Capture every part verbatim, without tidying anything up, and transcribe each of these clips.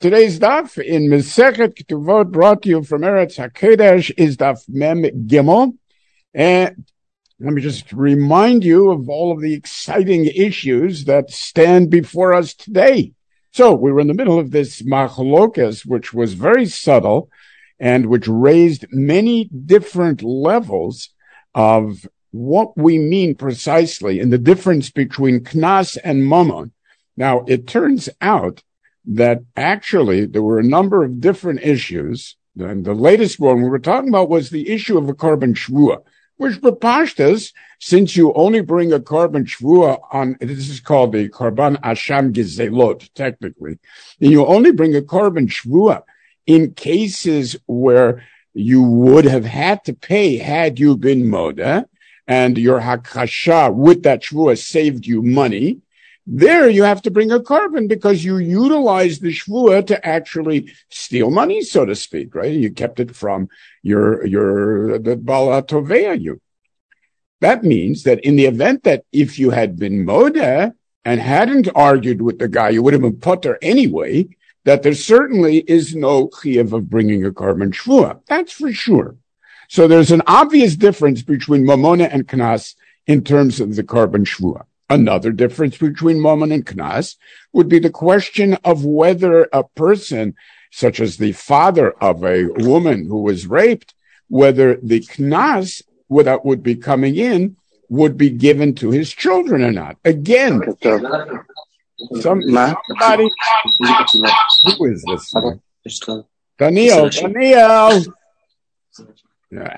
Today's daf in Masechet Ketuvot, brought to you from Eretz HaKodesh, is daf Mem Gimel. And let me just remind you of all of the exciting issues that stand before us today. So we were in the middle of this machlokas, which was very subtle and which raised many different levels of what we mean precisely in the difference between knas and mammon. Now, it turns out that actually there were a number of different issues. And the latest one we were talking about was the issue of a korban shvua, which bepashtas, since you only bring a korban shvua on, this is called the korban asham gezelot, technically, and you only bring a korban shvua in cases where you would have had to pay had you been moda, and your hakasha with that shvua saved you money. There you have to bring a korban because you utilized the shvua to actually steal money, so to speak, right? You kept it from your, your, the bala tovea you. That means that in the event that if you had been moda and hadn't argued with the guy, you would have been putter anyway, that there certainly is no chiyuv of bringing a korban shvua. That's for sure. So there's an obvious difference between mamona and knas in terms of the korban shvua. Another difference between mammon and knas would be the question of whether a person, such as the father of a woman who was raped, whether the knas that would be coming in would be given to his children or not. Again, some, somebody, who is this? Daniel, Daniel. Yeah.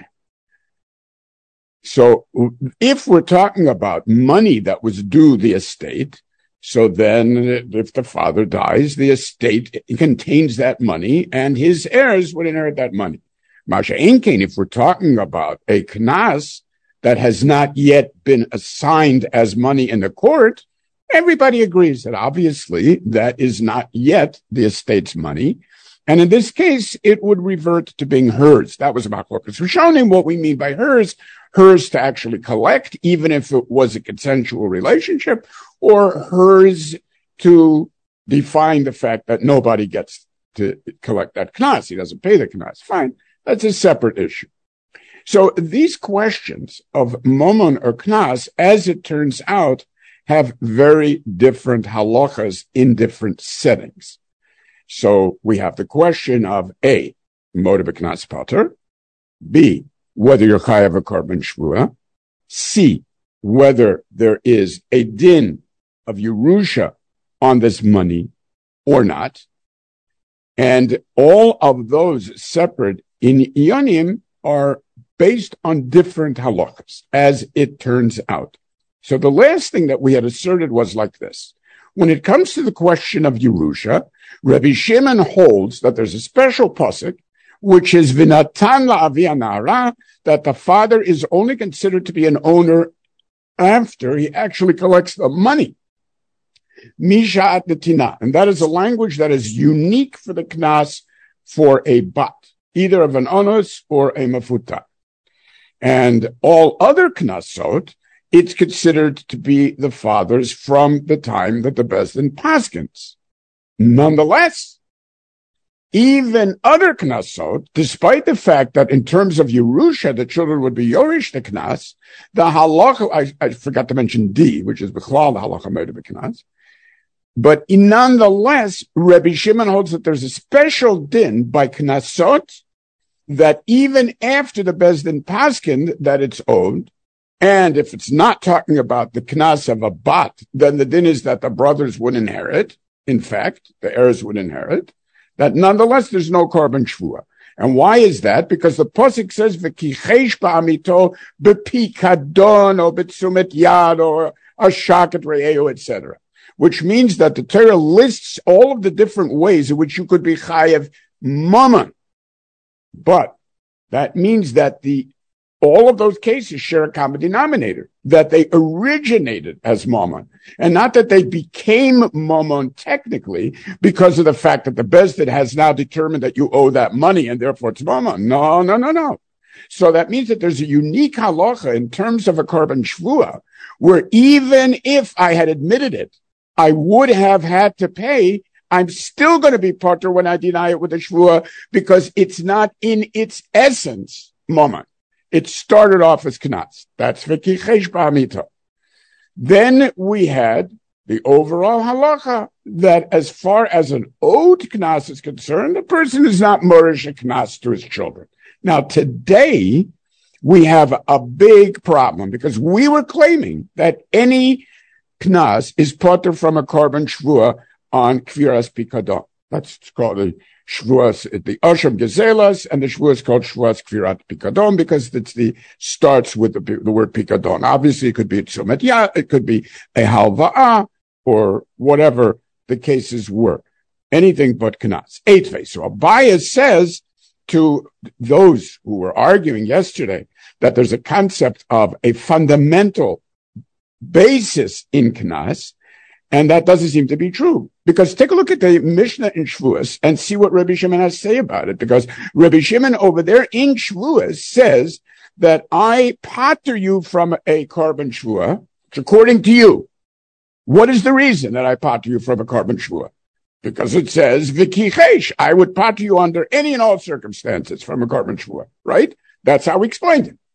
So if we're talking about money that was due the estate, so then if the father dies, the estate contains that money and his heirs would inherit that money. Masha Einkein, if we're talking about a knas that has not yet been assigned as money in the court, everybody agrees that obviously that is not yet the estate's money. And in this case, it would revert to being hers. That was about Machlokas Rishonim. What we mean by hers, hers to actually collect, even if it was a consensual relationship, or hers to define the fact that nobody gets to collect that knas. He doesn't pay the knas. Fine. That's a separate issue. So these questions of mammon or knas, as it turns out, have very different halachas in different settings. So we have the question of A, motive knas pater, B, whether you're chayav a korban shvua, C, whether there is a din of Yerusha on this money or not, and all of those separate in Yonim are based on different halachas, as it turns out. So the last thing that we had asserted was like this. When it comes to the question of Yerusha, Rabbi Shimon holds that there's a special pasuk, which is V'natan la'avi anara, that the father is only considered to be an owner after he actually collects the money. Misha'at netina, and that is a language that is unique for the knas for a bat, either of an onus or a mafuta. And all other knasot, it's considered to be the father's from the time that the Beis Din paskins. Nonetheless, even other knasot, despite the fact that in terms of Yerusha, the children would be Yorish the knas, the halacha, I, I forgot to mention D, which is B'chlal, the halacha mode of the knas. But nonetheless, Rabbi Shimon holds that there's a special din by knasot that even after the Beis Din paskin that it's owed, and if it's not talking about the knas of a bat, then the din is that the brothers would inherit. In fact, the heirs would inherit. That nonetheless, there's no korban shvua. And why is that? Because the pasuk says, "V'kichesh ba'amito b'pikadon or b'tzumet yad or ashaket re'eu," et cetera. Which means that the Torah lists all of the different ways in which you could be chayav mammon. But that means that the all of those cases share a common denominator, that they originated as mammon, and not that they became mammon technically because of the fact that the Beis Din has now determined that you owe that money and therefore it's mammon. No, no, no, no. So that means that there's a unique halacha in terms of a korban shvua, where even if I had admitted it, I would have had to pay I'm still going to be potter when I deny it with a shvua because it's not in its essence moment. It started off as knas. That's v'kichesh ba'amito. Then we had the overall halacha that as far as an owed knas is concerned, the person is not morish a knas to his children. Now today, we have a big problem because we were claiming that any knas is potter from a korban shvua on kviras pikadon. That's called the shvuas, the Osham Gezelas, and the shvua is called shvuas kvirat pikadon because it's the starts with the, the word pikadon. Obviously, it could be tzumet ya, it could be a halva'ah, or whatever the cases were. Anything but knas. Eitvei. So Abaye says to those who were arguing yesterday that there's a concept of a fundamental basis in knas, and that doesn't seem to be true. Because take a look at the Mishnah in Shvuas and see what Rabbi Shimon has to say about it. Because Rabbi Shimon over there in Shvuas says that I pater you from a korban shvua, which according to you, what is the reason that I pater you from a korban shvua? Because it says, v'kichesh, I would pater you under any and all circumstances from a korban shvua, right? That's how we explained it.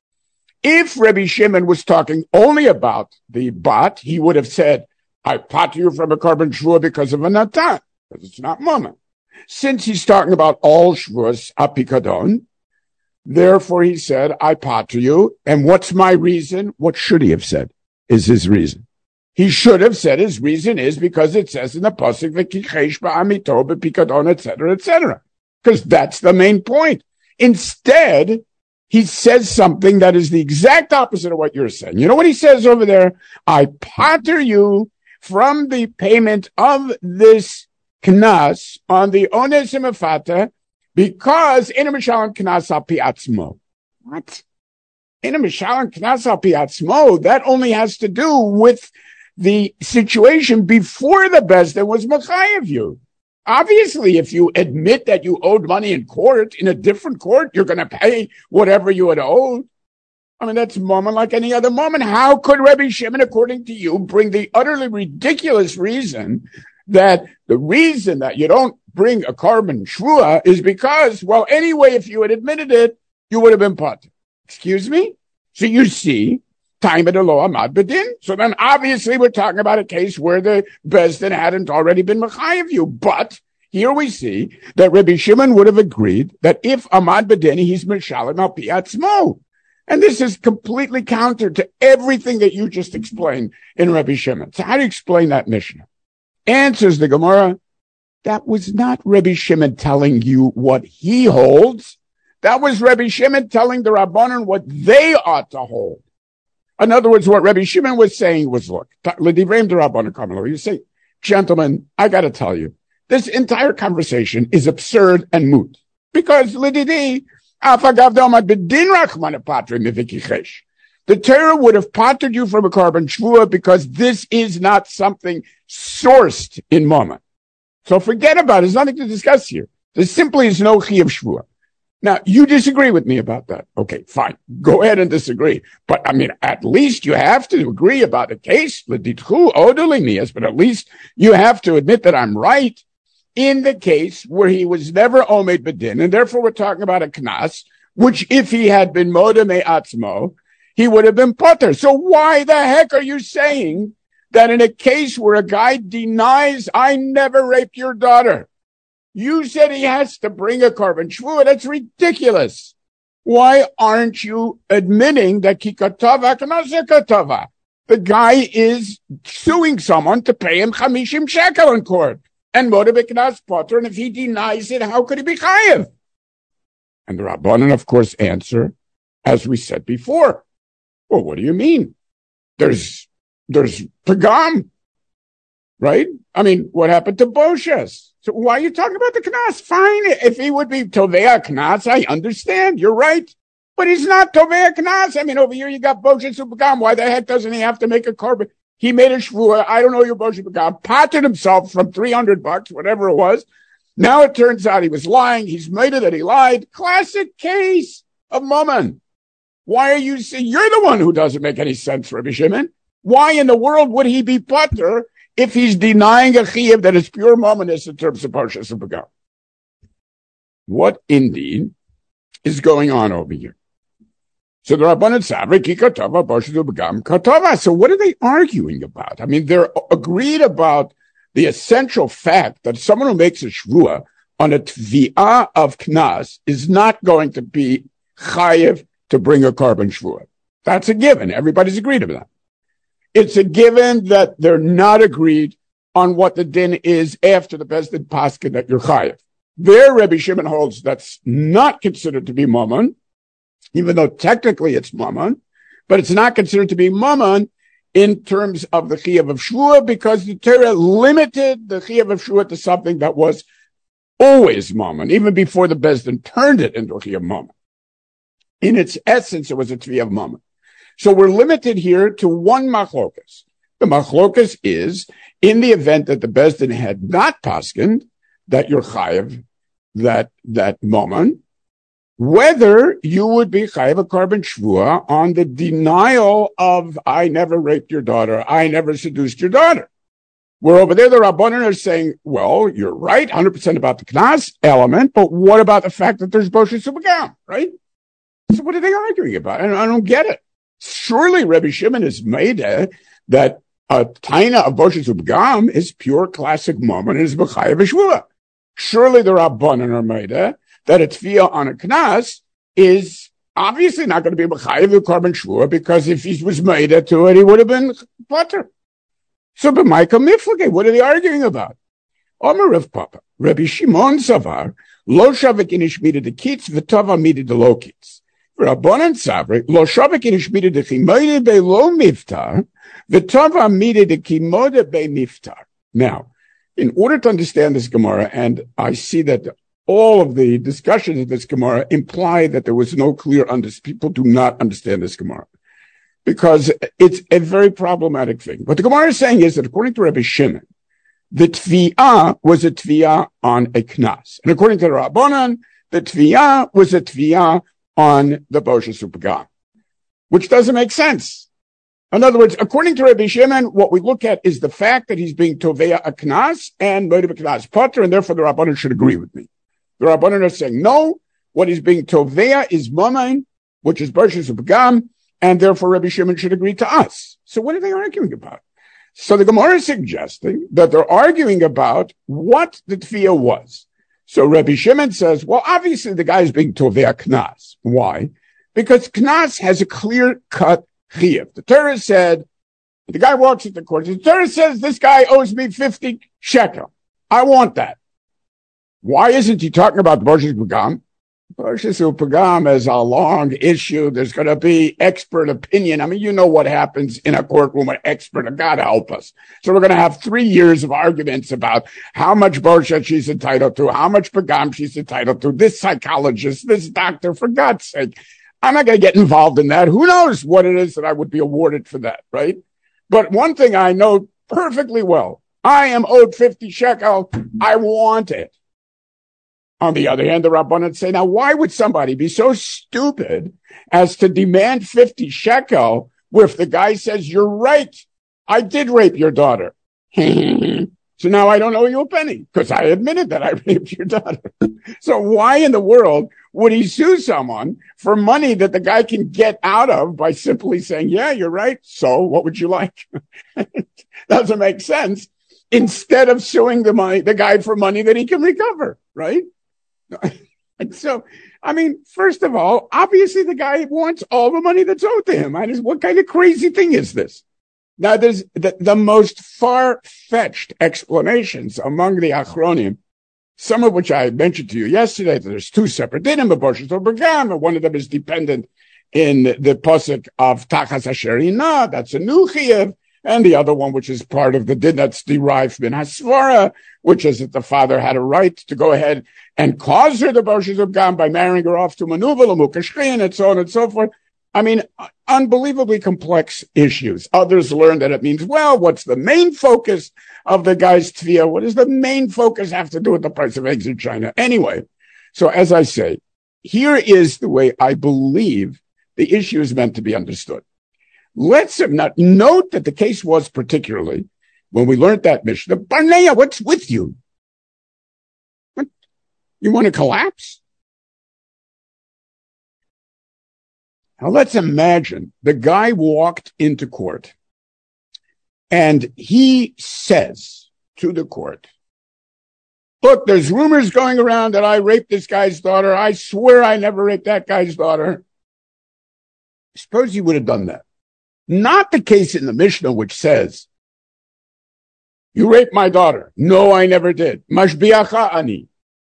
If Rabbi Shimon was talking only about the bat, he would have said, I pater you from a korban shvua because of a natan, because it's not mama. Since he's talking about all shvuas apikadon, therefore he said, I pater you. And what's my reason? What should he have said is his reason? He should have said his reason is because it says in the pasuk v'kichesh ba'amito b'pikadon, et cetera, et cetera. Because that's the main point. Instead, he says something that is the exact opposite of what you're saying. You know what he says over there? I pater you from the payment of this knas on the ones imafata because in a mishalim knas al pi atzmo. What? In a mishalim knas al pi atzmo, that only has to do with the situation before the Bezdin was machayev you. Obviously, if you admit that you owed money in court, in a different court, you're going to pay whatever you had owed. I mean, that's moment like any other moment. How could Rabbi Shimon, according to you, bring the utterly ridiculous reason that the reason that you don't bring a korban shvua is because, well, anyway, if you had admitted it, you would have been potter. Excuse me? So you see, time of the law, amad bedin. So then obviously we're talking about a case where the Bezdin hadn't already been mechayev you. But here we see that Rabbi Shimon would have agreed that if amad bedin, he's mishalim al pi atzmo. And this is completely counter to everything that you just explained in Rabbi Shimon. So how do you explain that Mishnah? Answers the Gemara, that was not Rabbi Shimon telling you what he holds. That was Rabbi Shimon telling the Rabbanan what they ought to hold. In other words, what Rabbi Shimon was saying was, look, you say, gentlemen, I got to tell you, this entire conversation is absurd and moot. Because Lididi, the Torah would have patered you from a korban shvua because this is not something sourced in Mama. So forget about it. There's nothing to discuss here. There simply is no chiyuv shvua. Now, you disagree with me about that. Okay, fine. Go ahead and disagree. But, I mean, at least you have to agree about the case. But at least you have to admit that I'm right in the case where he was never omed bedin, and therefore we're talking about a knas, which if he had been modeh atzmo, he would have been potter. So why the heck are you saying that in a case where a guy denies, I never raped your daughter, you said he has to bring a korban shvua? That's ridiculous. Why aren't you admitting that kikatava kanazekatava? The guy is suing someone to pay him chamishim shekel in court. And modeh b'knas potter, and if he denies it, how could he be chayev? And the Rabbanan, of course, answer, as we said before. Well, what do you mean? There's, there's pagam, right? I mean, what happened to Boshes? So why are you talking about the knas? Fine, if he would be tovea knas, I understand, you're right. But he's not tovea knas. I mean, over here you got Boshes who pagam. Why the heck doesn't he have to make a korban? He made a shvua. I don't know your Boshes pagam. Patered himself from three hundred bucks, whatever it was. Now it turns out he was lying. He's made it that he lied. Classic case of mammon. Why are you saying you're the one who doesn't make any sense, Rabbi Shimon? Why in the world would he be potter if he's denying a chiyuv that is pure mominus in terms of Parshas Pagam. What indeed is going on over here? So the Rabbanan Savri ki katava Parshas Pagam katava. So what are they arguing about? I mean, they're agreed about the essential fact that someone who makes a shvua on a tvi'ah of knas is not going to be chayiv to bring a carbon shvua. That's a given. Everybody's agreed on that. It's a given that they're not agreed on what the din is after the Beis Din paskin that you're chayiv. There, Rabbi Shimon holds that's not considered to be mammon, even though technically it's mammon, but it's not considered to be mammon in terms of the chiyuv of shvua because the Torah limited the chiyuv of shvua to something that was always mammon, even before the Beis Din turned it into a chiyuv mammon. In its essence, it was a tvi'ah of mammon. So we're limited here to one machlokas. The machlokas is, in the event that the Beis Din had not paskined, that you're chayiv, that, that mammon, whether you would be chayiv a carbon shvua on the denial of, I never raped your daughter, I never seduced your daughter. Where over there, the Rabbanan are saying, well, you're right, one hundred percent about the knas element, but what about the fact that there's Boshas Ubagam, right? So what are they arguing about? I don't get it. Surely Rabbi Shimon has made it that a taina of Boshas Ubagam is pure classic mammon and is b'chayev v'shvua. Surely the Rabbanan are made it that a tefillah on a knas is obviously not going to be b'chayev v'korban shvua because if he was made it to it, he would have been potter. So b'maika miflage, what are they arguing about? Omer Rav Papa, Rabbi Shimon Savar, lo shavik in ishmida de kitz v'tova mida de lo kitz. Rabbanan Savri, lo shavik in ishmida de chimoide be lo miftar, v'tova mida de kimode be miftar. Now, in order to understand this Gemara, and I see that all of the discussions of this Gemara imply that there was no clear understanding. People do not understand this Gemara because it's a very problematic thing. What the Gemara is saying is that according to Rabbi Shimon, the tvi'ah was a tvi'ah on a knas. And according to the Rabbanan, the tvi'ah was a tvi'ah on the Boshas Upagam, which doesn't make sense. In other words, according to Rabbi Shimon, what we look at is the fact that he's being tovea a knas and moed b'knas potter, and therefore the Rabbanan should agree with me. The Rabbanan are saying, no, what he's being tovea is mammon, which is Boshas Upagam, and therefore Rabbi Shimon should agree to us. So what are they arguing about? So the Gemara is suggesting that they're arguing about what the tefillah was. So Rabbi Shimon says, well, obviously the guy is being tovea knas. Why? Because knas has a clear-cut chiyuv. The Torah said, the guy walks into court, the Torah says, this guy owes me fifty shekel. I want that. Why isn't he talking about Boshas Pagam? Boshas Pagam is a long issue. There's going to be expert opinion. I mean, you know what happens in a courtroom with expert. God help us. So we're going to have three years of arguments about how much Boshas she's entitled to, how much Pagam she's entitled to, this psychologist, this doctor, for God's sake. I'm not going to get involved in that. Who knows what it is that I would be awarded for that, right? But one thing I know perfectly well, I am owed fifty shekel. I want it. On the other hand, the Rabbanan say, now why would somebody be so stupid as to demand fifty shekel if the guy says, you're right, I did rape your daughter. So now I don't owe you a penny because I admitted that I raped your daughter. So why in the world would he sue someone for money that the guy can get out of by simply saying, yeah, you're right. So what would you like? Doesn't make sense. Instead of suing the money, the guy for money that he can recover, right? And so, I mean, first of all, obviously the guy wants all the money that's owed to him. I just, what kind of crazy thing is this? Now, there's the, the most far-fetched explanations among the Achronim, some of which I mentioned to you yesterday. There's two separate dinim, Boshas Pagam, and one of them is dependent in the posuk of Tachas Asher Ina, that's a new chiyuv, and the other one, which is part of the din that's derived from Hasvara, which is that the father had a right to go ahead and cause her the Boshas Pagam by marrying her off to Manuva, Lamukashkin, and so on and so forth. I mean, unbelievably complex issues. Others learn that it means, well, what's the main focus of the guy's tefillah? What does the main focus have to do with the price of eggs in China? Anyway, so as I say, here is the way I believe the issue is meant to be understood. Let's not note that the case was particularly when we learned that Mishnah, Barnea, what's with you? What? You want to collapse? Now let's imagine the guy walked into court and he says to the court, look, there's rumors going around that I raped this guy's daughter. I swear I never raped that guy's daughter. Suppose you would have done that. Not the case in the Mishnah, which says, you raped my daughter. No, I never did. Mashbiacha ani.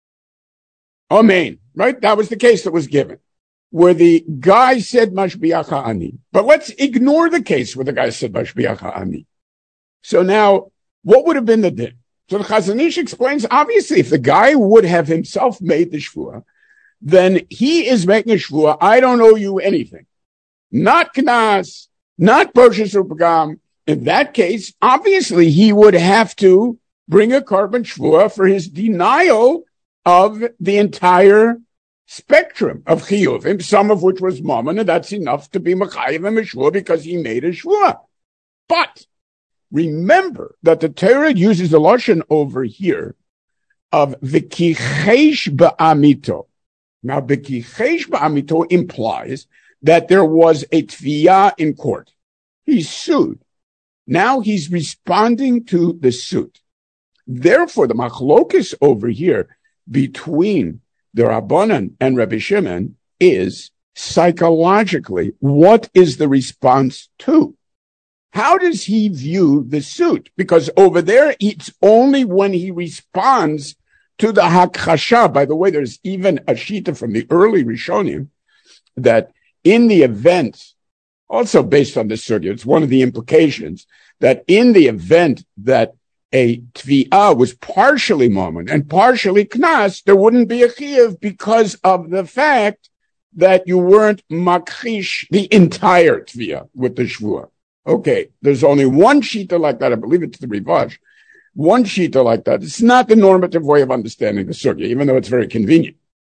Amen. Right? That was the case that was given, where the guy said Mashbiacha ani. But let's ignore the case where the guy said Mashbiacha ani. So now, what would have been the din? So the Chazon Ish explains, obviously, if the guy would have himself made the shvuah, then he is making a shvuah, I don't owe you anything. Not knas, not broshes or pagam. In that case, obviously, he would have to bring a carbon shvuah for his denial of the entire spectrum of chiyuvim, some of which was mammon, and that's enough to be mechayev and shvuah because he made a shvuah. But remember that the Torah uses the lashon over here of v'kichesh ba'amito. Now, v'kichesh ba'amito implies that there was a tviyah in court. He's sued. Now he's responding to the suit. Therefore, the machlokes over here between the Rabbanan and Rabbi Shimon is psychologically, what is the response to? How does he view the suit? Because over there, it's only when he responds to the hakchasha. By the way, there's even a shita from the early Rishonim that in the event, also based on this sugya, it's one of the implications, that in the event that a tvi'ah was partially mammon and partially knas, there wouldn't be a chiyuv because of the fact that you weren't makhish the entire tvi'ah with the shvuah. Okay, there's only one shita like that. I believe it's the Rivash. One shita like that. It's not the normative way of understanding the sugya, even though it's very convenient.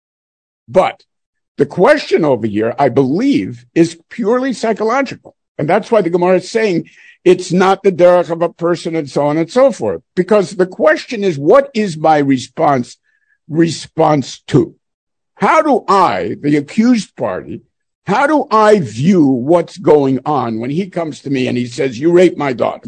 But the question over here, I believe, is purely psychological. And that's why the Gemara is saying it's not the derech of a person and so on and so forth. Because the question is, what is my response response to? How do I, the accused party, how do I view what's going on when he comes to me and he says, you raped my daughter?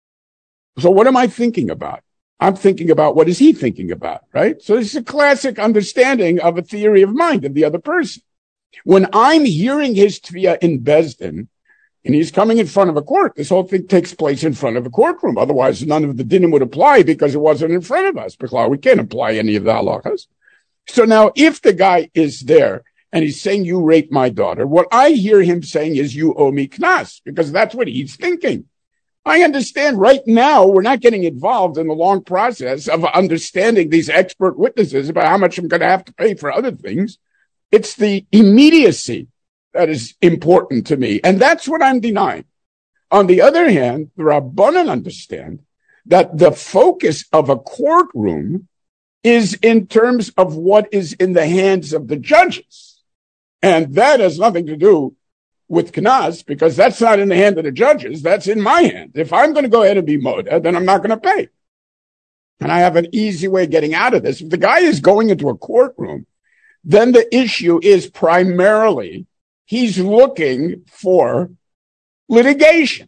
So what am I thinking about? I'm thinking about what is he thinking about, right? So this is a classic understanding of a theory of mind of the other person. When I'm hearing his tviyah in Bezdin, and he's coming in front of a court, this whole thing takes place in front of a courtroom. Otherwise, none of the dinim would apply because it wasn't in front of us. We can't apply any of the halachas. So now, if the guy is there and he's saying, you raped my daughter, what I hear him saying is, you owe me knas, because that's what he's thinking. I understand right now we're not getting involved in the long process of understanding these expert witnesses about how much I'm going to have to pay for other things. It's the immediacy that is important to me, and that's what I'm denying. On the other hand, the Rabbanan understand that the focus of a courtroom is in terms of what is in the hands of the judges. And that has nothing to do with knas, because that's not in the hand of the judges. That's in my hand. If I'm going to go ahead and be moda, then I'm not going to pay. And I have an easy way of getting out of this. If the guy is going into a courtroom, then the issue is primarily he's looking for litigation.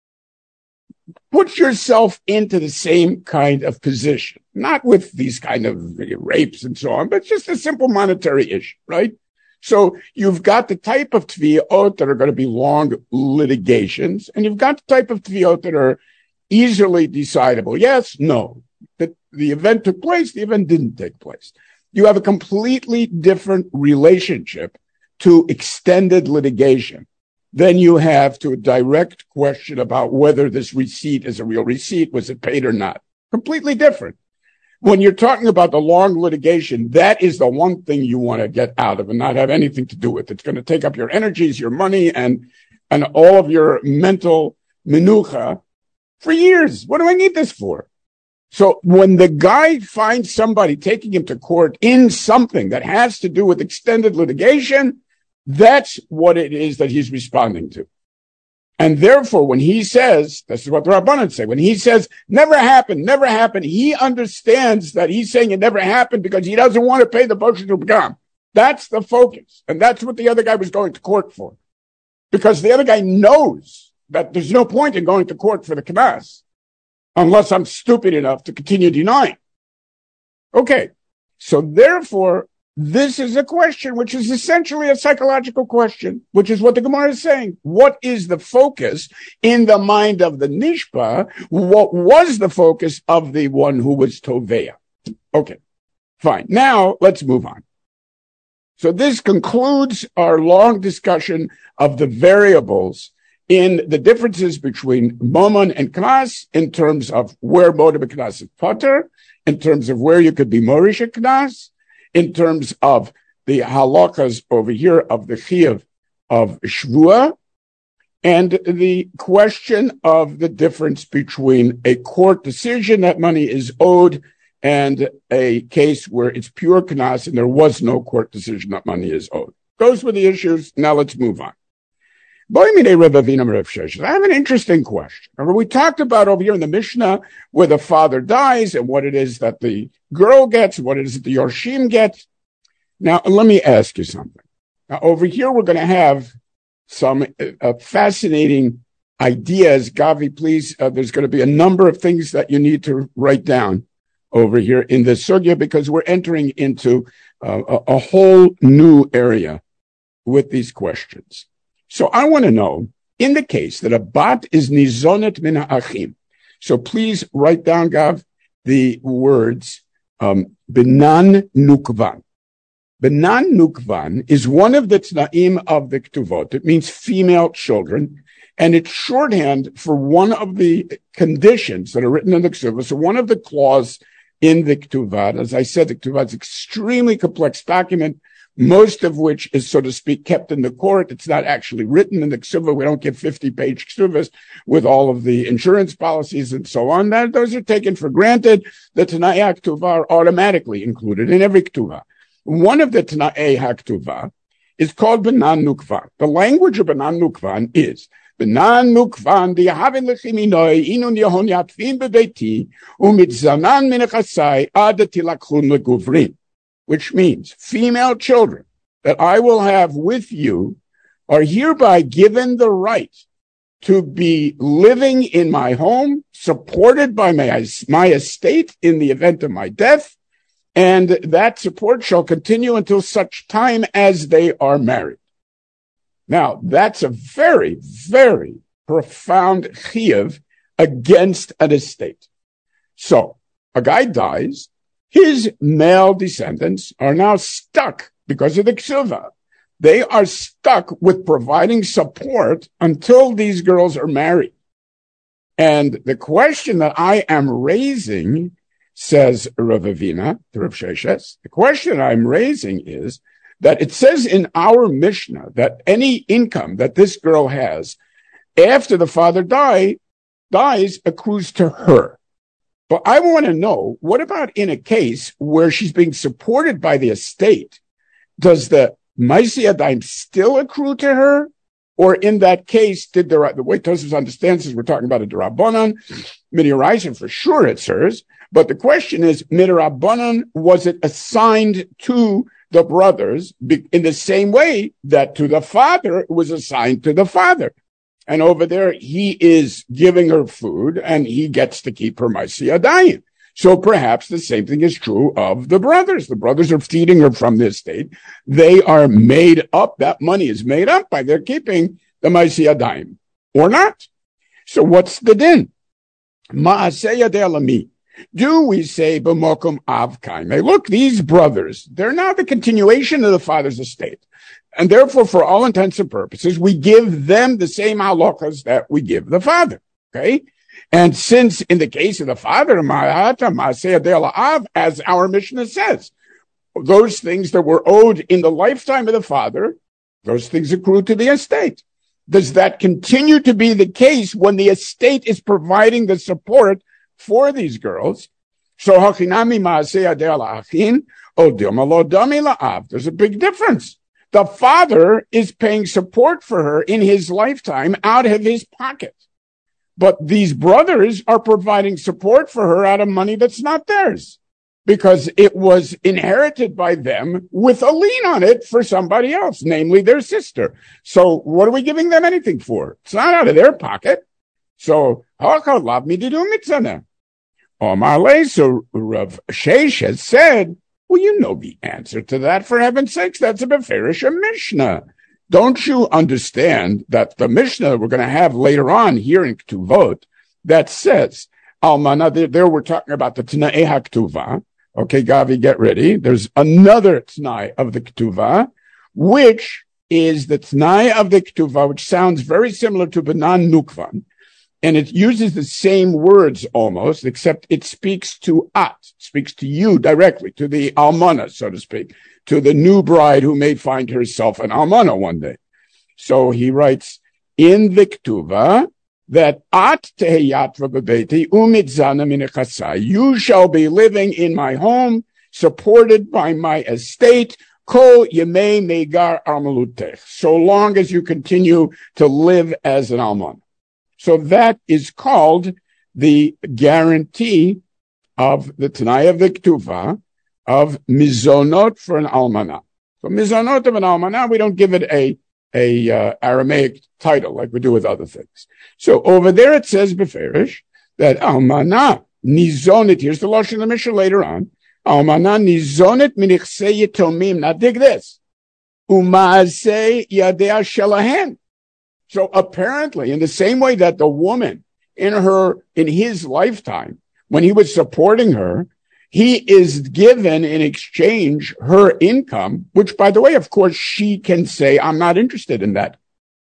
Put yourself into the same kind of position, not with these kind of rapes and so on, but just a simple monetary issue, right? So you've got the type of tviyot that are going to be long litigations, and you've got the type of tviyot that are easily decidable. Yes, no. The, the event took place, the event didn't take place. You have a completely different relationship to extended litigation than you have to a direct question about whether this receipt is a real receipt, was it paid or not. Completely different. When you're talking about the long litigation, that is the one thing you want to get out of and not have anything to do with. It's going to take up your energies, your money, and and all of your mental menucha for years. What do I need this for? So when the guy finds somebody taking him to court in something that has to do with extended litigation, that's what it is that he's responding to. And therefore, when he says, this is what the Rabbanan say, when he says, never happened, never happened, he understands that he's saying it never happened because he doesn't want to pay the Boshut Pagam. That's the focus. And that's what the other guy was going to court for. Because the other guy knows that there's no point in going to court for the Knas unless I'm stupid enough to continue denying. Okay. So therefore, this is a question which is essentially a psychological question, which is what the Gemara is saying. What is the focus in the mind of the Nishpa? What was the focus of the one who was Toveya? Okay, fine. Now let's move on. So this concludes our long discussion of the variables in the differences between Momon and Knas in terms of where Moed Knas is Potter, in terms of where you could be Morish Knas, in terms of the halakas over here of the chiyuv of shvua, and the question of the difference between a court decision that money is owed and a case where it's pure knas and there was no court decision that money is owed. Those were the issues. Now let's move on. I have an interesting question. Remember, we talked about over here in the Mishnah where the father dies and what it is that the girl gets, what it is that the Yorshim gets. Now, let me ask you something. Now, over here, we're going to have some uh, fascinating ideas. Gavi, please, uh, there's going to be a number of things that you need to write down over here in the sugya because we're entering into uh, a, a whole new area with these questions. So I want to know, in the case that a bat is nizonet min ha'achim, so please write down, Gav, the words um, benan nukvan. Benan nukvan is one of the t'naim of the ktuvot. It means female children, and it's shorthand for one of the conditions that are written in the ktuvah. So one of the clause in the ktuvah, as I said, the ktuvah is an extremely complex document, most of which is, so to speak, kept in the court. It's not actually written in the ksuvah. We don't get fifty-page ksuvahs with all of the insurance policies and so on. That those are taken for granted. The Tanai HaKtuvah are automatically included in every ktuvah. One of the Tanai HaKtuvah is called Benan Nukvan. The language of Benan Nukvan is Benan Nukvan di'ahavin lechiminoi inun yahon yatvin bebeiti umitzanan minachasai ad tilakhun leguvrin. Which means female children that I will have with you are hereby given the right to be living in my home, supported by my, my estate in the event of my death, and that support shall continue until such time as they are married. Now, that's a very, very profound chiyuv against an estate. So, a guy dies, his male descendants are now stuck because of the ksuvah. They are stuck with providing support until these girls are married. And the question that I am raising, says Rav Avina, to Rav Sheshes, the question I'm raising is that it says in our Mishnah that any income that this girl has after the father die, dies accrues to her. But I want to know, what about in a case where she's being supported by the estate? Does the Maisi Adayim still accrue to her? Or in that case, did the, the way Tosfos understands is we're talking about a D'Rabbanan, Midoraisa, for sure it's hers. But the question is, Midorabanan, was it assigned to the brothers in the same way that to the father it was assigned to the father? And over there, he is giving her food, and he gets to keep her Maisi Adayim. So perhaps the same thing is true of the brothers. The brothers are feeding her from the estate. They are made up. That money is made up by their keeping the Maisi Adayim, or not. So what's the din? Ma'aseh Yadei Alami. Do we say b'mokum av kaimeh? Look, these brothers, they're now the continuation of the father's estate. And therefore, for all intents and purposes, we give them the same halachas that we give the father. Okay? And since in the case of the father, as our Mishnah says, those things that were owed in the lifetime of the father, those things accrue to the estate. Does that continue to be the case when the estate is providing the support for these girls? So, there's a big difference. The father is paying support for her in his lifetime out of his pocket. But these brothers are providing support for her out of money that's not theirs, because it was inherited by them with a lien on it for somebody else, namely their sister. So what are we giving them anything for? It's not out of their pocket. So, Omar Le, so Rav Sheish has said, well, you know the answer to that, for heaven's sakes. That's a Beferish Mishnah. Don't you understand that the Mishnah we're going to have later on here in Ketuvot that says, Almana, there, there we're talking about the T'nai HaKetuvah. Okay, Gavi, get ready. There's another T'nai of the Ketuvah, which is the T'nai of the Ketuvah, which sounds very similar to Banan Nukvan. And it uses the same words almost, except it speaks to at, speaks to you directly, to the almana, so to speak, to the new bride who may find herself an almana one day. So he writes in the Ketuvah that at tehiyatva bebeti umitzana minechasai, you shall be living in my home, supported by my estate, kol yemei megar armalutech, so long as you continue to live as an almana. So that is called the guarantee of the T'nai of the Ketuvah of mizonot for an almanah. So mizonot of an almanah, we don't give it a, a uh, Aramaic title like we do with other things. So over there it says beferish that almanah nizonit, here's the Lashon of the Mishnah later on, almanah nizonit minichsei yitomim. Now dig this. Umaaseh yadea shelahen. So apparently, in the same way that the woman in her, in his lifetime, when he was supporting her, he is given in exchange her income, which, by the way, of course, she can say, I'm not interested in that.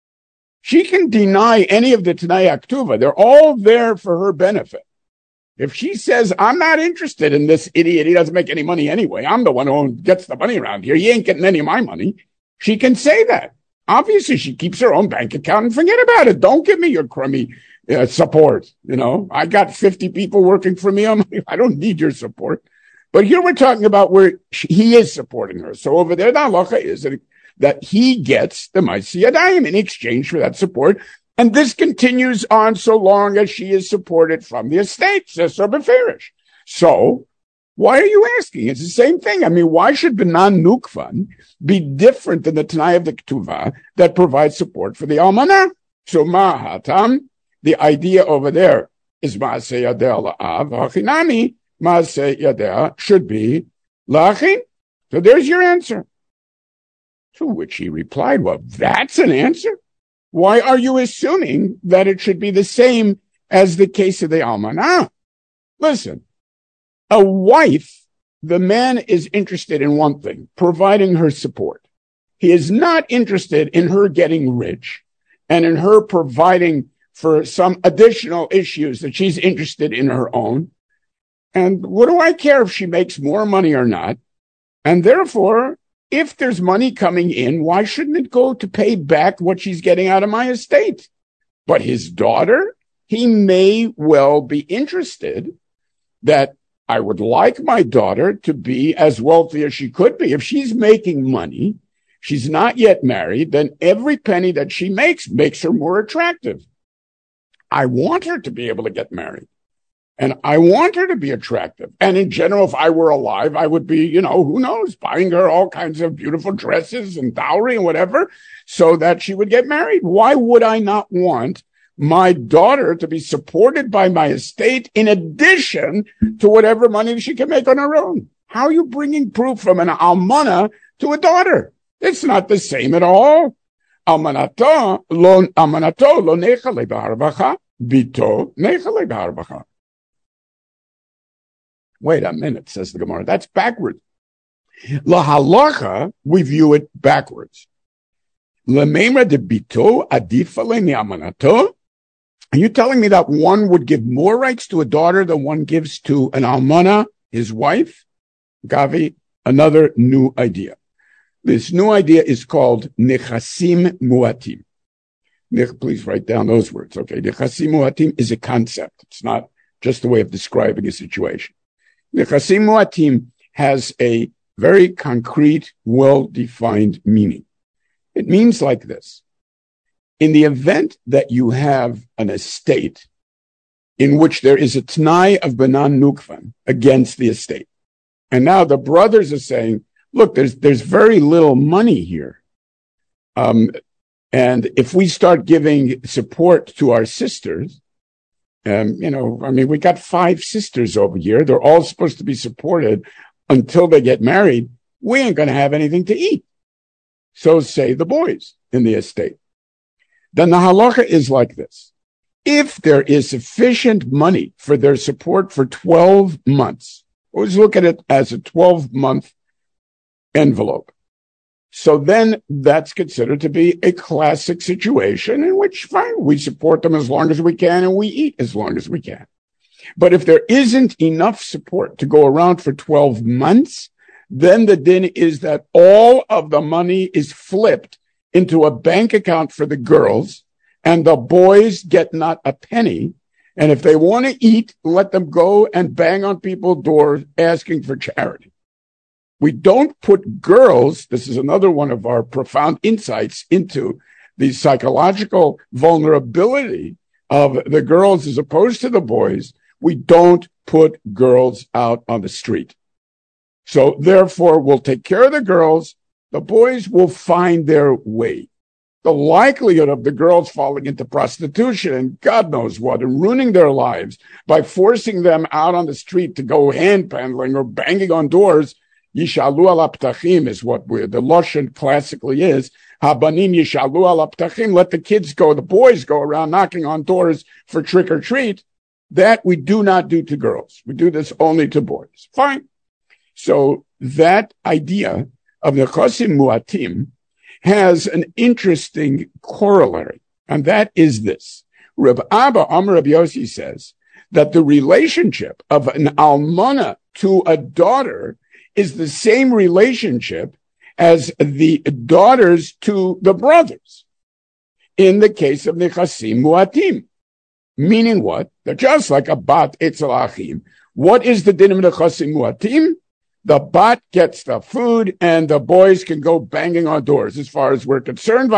She can deny any of the T'nai HaKetuvah. They're all there for her benefit. If she says, I'm not interested in this idiot, he doesn't make any money anyway, I'm the one who gets the money around here, he ain't getting any of my money, she can say that. Obviously, she keeps her own bank account and forget about it. Don't give me your crummy uh, support. You know, I got fifty people working for me. I'm, I don't need your support. But here we're talking about where she, he is supporting her. So over there, the halacha is that, that he gets the Ma'aseh Yadayim in exchange for that support. And this continues on so long as she is supported from the estate, says so beferish. So why are you asking? It's the same thing. I mean, why should Banan Nukvan be different than the T'nai of the Ketuvah that provides support for the almanah? So Mahatam, the idea over there is Ma'aseh Yadeh La'av, Hachinami, Ma'aseh Yadeh should be La'achin. So there's your answer. To which he replied, well, that's an answer. Why are you assuming that it should be the same as the case of the almanah? Listen. A wife, the man is interested in one thing, providing her support. He is not interested in her getting rich and in her providing for some additional issues that she's interested in her own. And what do I care if she makes more money or not? And therefore, if there's money coming in, why shouldn't it go to pay back what she's getting out of my estate? But his daughter, he may well be interested that I would like my daughter to be as wealthy as she could be. If she's making money, she's not yet married, then every penny that she makes makes her more attractive. I want her to be able to get married. And I want her to be attractive. And in general, if I were alive, I would be, you know, who knows, buying her all kinds of beautiful dresses and dowry and whatever so that she would get married. Why would I not want my daughter to be supported by my estate in addition to whatever money she can make on her own? How are you bringing proof from an almana to a daughter? It's not the same at all. Almanato lo almanato lo nechale b'harvacha, bito nechale b'harvacha. Wait a minute, says the Gemara. That's backwards. La halacha, we view it backwards. Lememra de bito adifale mi almanato. Are you telling me that one would give more rights to a daughter than one gives to an almana, his wife? Gavi, another new idea. This new idea is called nechasim muatim. Please write down those words, okay? Nechasim muatim is a concept. It's not just a way of describing a situation. Nechasim muatim has a very concrete, well-defined meaning. It means like this. In the event that you have an estate in which there is a t'nai of banan nukvan against the estate, and now the brothers are saying, look, there's there's very little money here. Um, and if we start giving support to our sisters, um, you know, I mean, we got five sisters over here. They're all supposed to be supported until they get married. We ain't going to have anything to eat. So say the boys in the estate. Then the halacha is like this. If there is sufficient money for their support for twelve months, always look at it as a twelve-month envelope. So then that's considered to be a classic situation in which, fine, we support them as long as we can and we eat as long as we can. But if there isn't enough support to go around for twelve months, then the din is that all of the money is flipped into a bank account for the girls, and the boys get not a penny. And if they want to eat, let them go and bang on people's doors asking for charity. We don't put girls, this is another one of our profound insights into the psychological vulnerability of the girls as opposed to the boys. We don't put girls out on the street. So therefore, we'll take care of the girls. The boys will find their way. The likelihood of the girls falling into prostitution and God knows what, and ruining their lives by forcing them out on the street to go hand-pandling or banging on doors, Yishalu al aptachim is what we're, the Lashon classically is. Habanim yishalu al aptachim, let the kids go, the boys go around knocking on doors for trick or treat. That we do not do to girls. We do this only to boys. Fine. So that idea of nechasim muatim has an interesting corollary, and that is this. Reb Abba Amar Reb Yossi says that the relationship of an almana to a daughter is the same relationship as the daughters to the brothers in the case of nechasim muatim. Meaning what? That just like a bat etzel achim. What is the din of nechasim muatim? The bat gets the food and the boys can go banging on doors as far as we're concerned.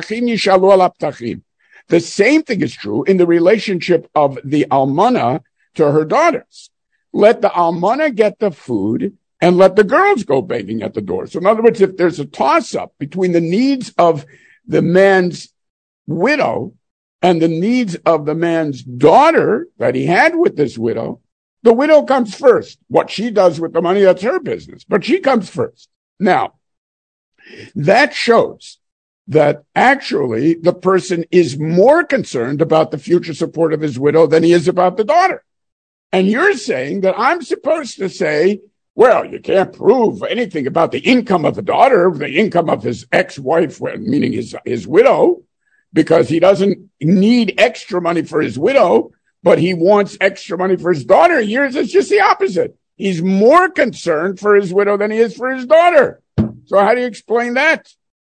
The same thing is true in the relationship of the almana to her daughters. Let the almana get the food and let the girls go banging at the door. So in other words, if there's a toss-up between the needs of the man's widow and the needs of the man's daughter that he had with this widow, the widow comes first. What she does with the money, that's her business. But she comes first. Now, that shows that actually the person is more concerned about the future support of his widow than he is about the daughter. And you're saying that I'm supposed to say, well, you can't prove anything about the income of the daughter, the income of his ex-wife, meaning his, his widow, because he doesn't need extra money for his widow, but he wants extra money for his daughter. Yours is just the opposite. He's more concerned for his widow than he is for his daughter. So how do you explain that?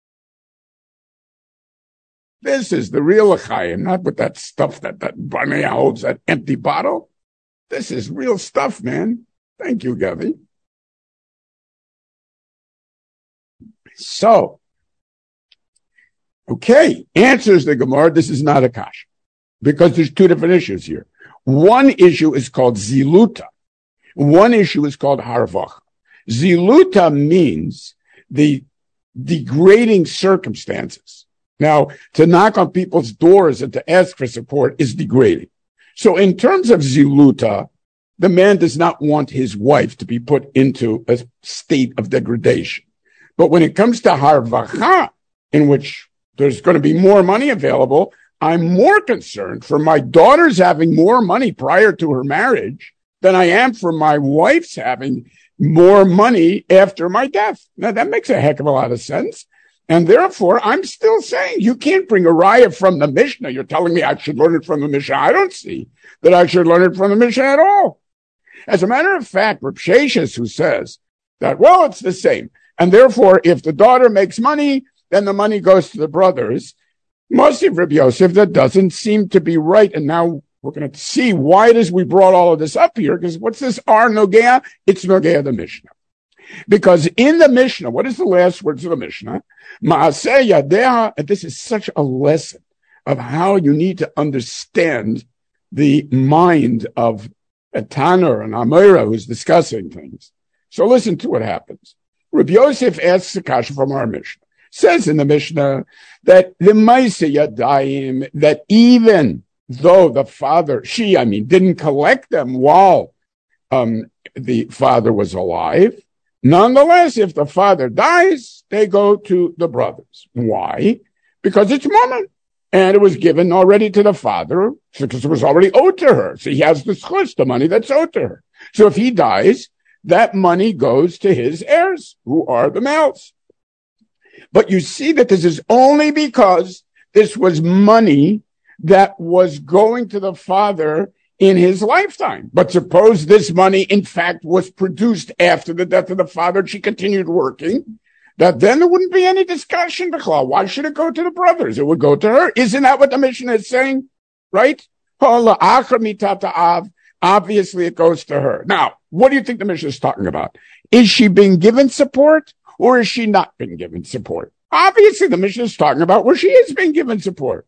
This is the real L'chaim, not with that stuff that, that Barnea holds, that empty bottle. This is real stuff, man. Thank you, Gavi. So, okay, answers the Gemara. This is not a kasha, because there's two different issues here. One issue is called ziluta. One issue is called harvacha. Ziluta means the degrading circumstances. Now, to knock on people's doors and to ask for support is degrading. So in terms of ziluta, the man does not want his wife to be put into a state of degradation. But when it comes to harvacha, in which there's going to be more money available, I'm more concerned for my daughter's having more money prior to her marriage than I am for my wife's having more money after my death. Now, that makes a heck of a lot of sense. And therefore, I'm still saying you can't bring a raya from the Mishnah. You're telling me I should learn it from the Mishnah. I don't see that I should learn it from the Mishnah at all. As a matter of fact, Reb Sheshes, who says that, well, it's the same. And therefore, if the daughter makes money, then the money goes to the brothers. Mosiv Reb Yosef, that doesn't seem to be right. And now we're going to see why it is we brought all of this up here, because what's this Ar Nogea? It's Nogea the Mishnah. Because in the Mishnah, what is the last words of the Mishnah? Ma'aseh yadeha, and this is such a lesson of how you need to understand the mind of a Tanner and Amira who's discussing things. So listen to what happens. Rabbi Yosef asks a kasha from our Mishnah. Says in the Mishnah that the Maaseh Yadayim, that even though the father, she, I mean, didn't collect them while um, the father was alive, nonetheless, if the father dies, they go to the brothers. Why? Because it's Mammon. And it was given already to the father because it was already owed to her. So he has the schus, the money that's owed to her. So if he dies, that money goes to his heirs, who are the males. But you see that this is only because this was money that was going to the father in his lifetime. But suppose this money, in fact, was produced after the death of the father, and she continued working, that then there wouldn't be any discussion. Why should it go to the brothers? It would go to her. Isn't that what the Mishnah is saying? Right? Obviously, it goes to her. Now, what do you think the Mishnah is talking about? Is she being given support or is she not being given support? Obviously, the Mishnah is talking about where she is being given support.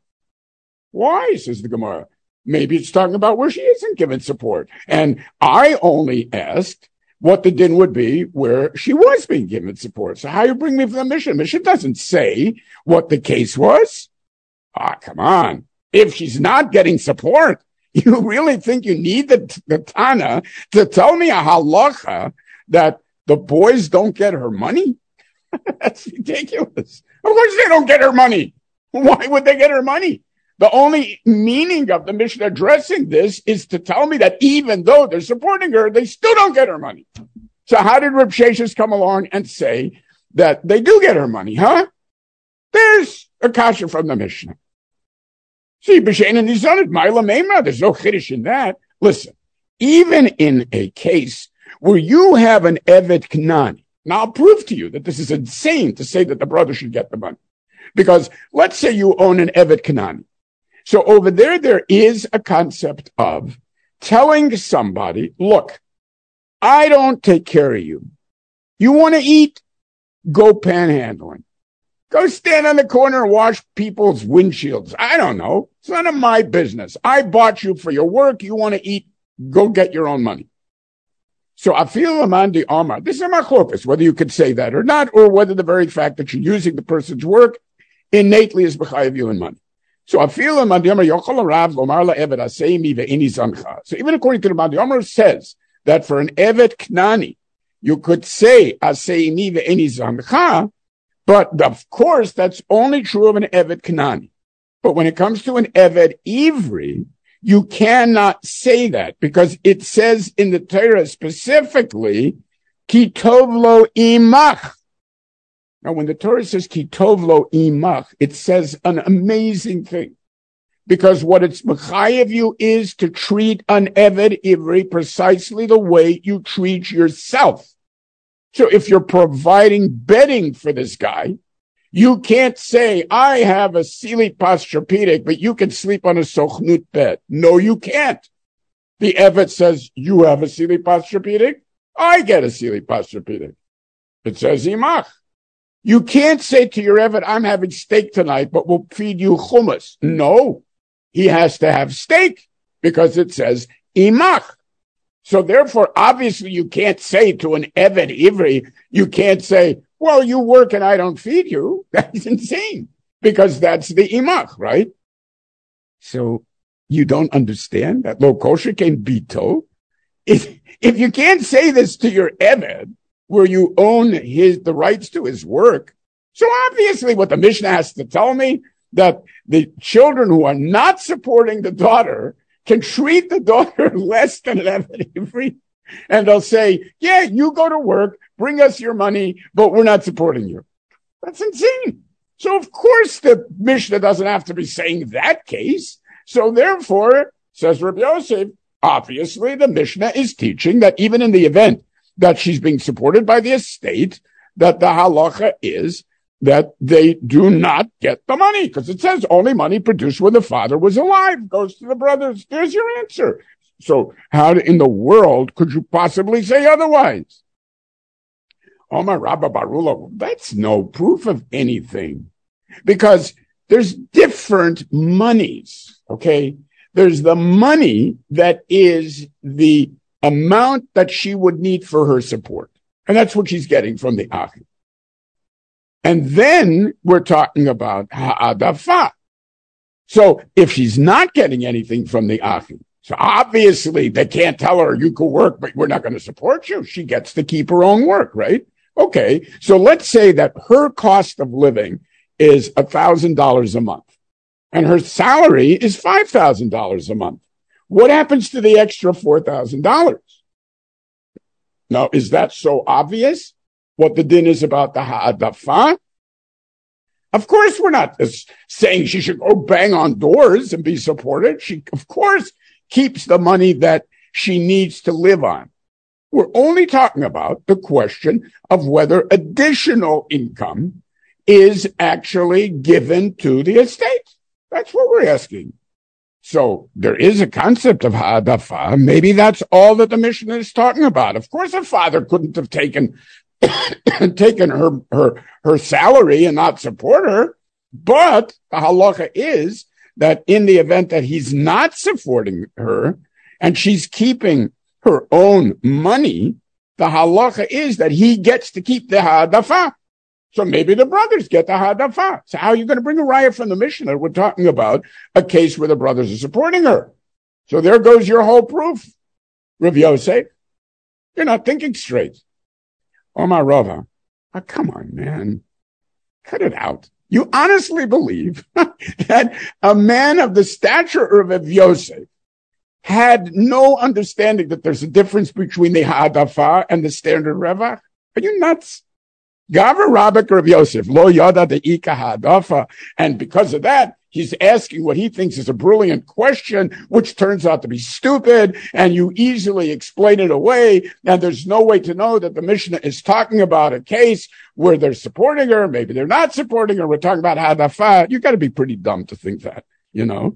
Why, says the Gemara? Maybe it's talking about where she isn't given support. And I only asked what the din would be where she was being given support. So how you bring me from the Mishnah? Mishnah doesn't say what the case was. Ah, come on. If she's not getting support, you really think you need the, the Tana to tell me a halacha that the boys don't get her money? That's ridiculous. Of course they don't get her money. Why would they get her money? The only meaning of the Mishnah addressing this is to tell me that even though they're supporting her, they still don't get her money. So how did Reb Sheshes come along and say that they do get her money, huh? There's a kasha from the Mishnah. See, B'Shein and Nizanit, Ma'ila Meimra, there's no chiddush in that. Listen, even in a case where you have an Evet Knani, now I'll prove to you that this is insane to say that the brother should get the money. Because let's say you own an Evet Knani. So over there, there is a concept of telling somebody, look, I don't take care of you. You want to eat? Go panhandling. Go stand on the corner and wash people's windshields. I don't know. It's none of my business. I bought you for your work. You want to eat? Go get your own money. So Afil Amandi Amar, this is a machlokas, whether you could say that or not, or whether the very fact that you're using the person's work innately is b'chayev you in money. So Afil Amandi Amar Yochel Rav Lomar LaEved Aseimi ve'ini zancha. So even according to the Amandi Amar says that for an Evet Knani, you could say Aseimi ve'ini zancha, but of course that's only true of an Evet Knani. But when it comes to an Evet Ivri, you cannot say that because it says in the Torah specifically, Ki tov lo imach. Now, when the Torah says Ki tov lo imach, it says an amazing thing. Because what it's mechayev you is to treat an Evet Ivri precisely the way you treat yourself. So if you're providing bedding for this guy, you can't say, I have a Sili Pastrapedic, but you can sleep on a Sochnut bed. No, you can't. The Evet says, you have a Sili Pastrapedic? I get a Sili Pastrapedic. It says Imach. You can't say to your Evet, I'm having steak tonight, but we'll feed you hummus. No, he has to have steak because it says Imach. So therefore, obviously, you can't say to an Evet Ivri, you can't say, well, you work and I don't feed you. That's insane because that's the imach, right? So you don't understand that lo kosher can bito. If, if you can't say this to your Eved, where you own his, the rights to his work. So obviously what the Mishnah has to tell me that the children who are not supporting the daughter can treat the daughter less than an Evet Ivri. And they'll say, yeah, you go to work, bring us your money, but we're not supporting you. That's insane. So of course the Mishnah doesn't have to be saying that case. So therefore, says Rabbi Yosef, obviously the Mishnah is teaching that even in the event that she's being supported by the estate, that the halacha is that they do not get the money because it says only money produced when the father was alive goes to the brothers. There's your answer. So how in the world could you possibly say otherwise? Omar Rabba Barula, that's no proof of anything. Because there's different monies, okay? There's the money that is the amount that she would need for her support. And that's what she's getting from the Achim. And then we're talking about Ha'adafa. So if she's not getting anything from the Achim, so obviously they can't tell her you can work, but we're not going to support you. She gets to keep her own work, right? Okay, so let's say that her cost of living is one thousand dollars a month and her salary is five thousand dollars a month. What happens to the extra four thousand dollars? Now, is that so obvious what the din is about the ha'adafa? Of course, we're not saying she should go bang on doors and be supported. She, of course, keeps the money that she needs to live on. We're only talking about the question of whether additional income is actually given to the estate. That's what we're asking. So there is a concept of ha'adafa. Maybe that's all that the Mishnah is talking about. Of course, her father couldn't have taken taken her, her, her salary and not support her. But the halacha is that in the event that he's not supporting her and she's keeping her own money, the halacha is that he gets to keep the ha'adafa. So maybe the brothers get the ha'adafa. So how are you going to bring a riot from the Mishnah? We're talking about a case where the brothers are supporting her. So there goes your whole proof, Rav Yosef. You're not thinking straight. Omar Rava, oh, come on, man. Cut it out. You honestly believe that a man of the stature of Rav Yosef had no understanding that there's a difference between the ha'adafa and the standard revach? Are you nuts? Gavar Rabak Rav Yosef, lo yada de ika ha'adafa. And because of that, he's asking what he thinks is a brilliant question, which turns out to be stupid, and you easily explain it away, and there's no way to know that the Mishnah is talking about a case where they're supporting her, maybe they're not supporting her, we're talking about ha'adafa. You got to be pretty dumb to think that, you know?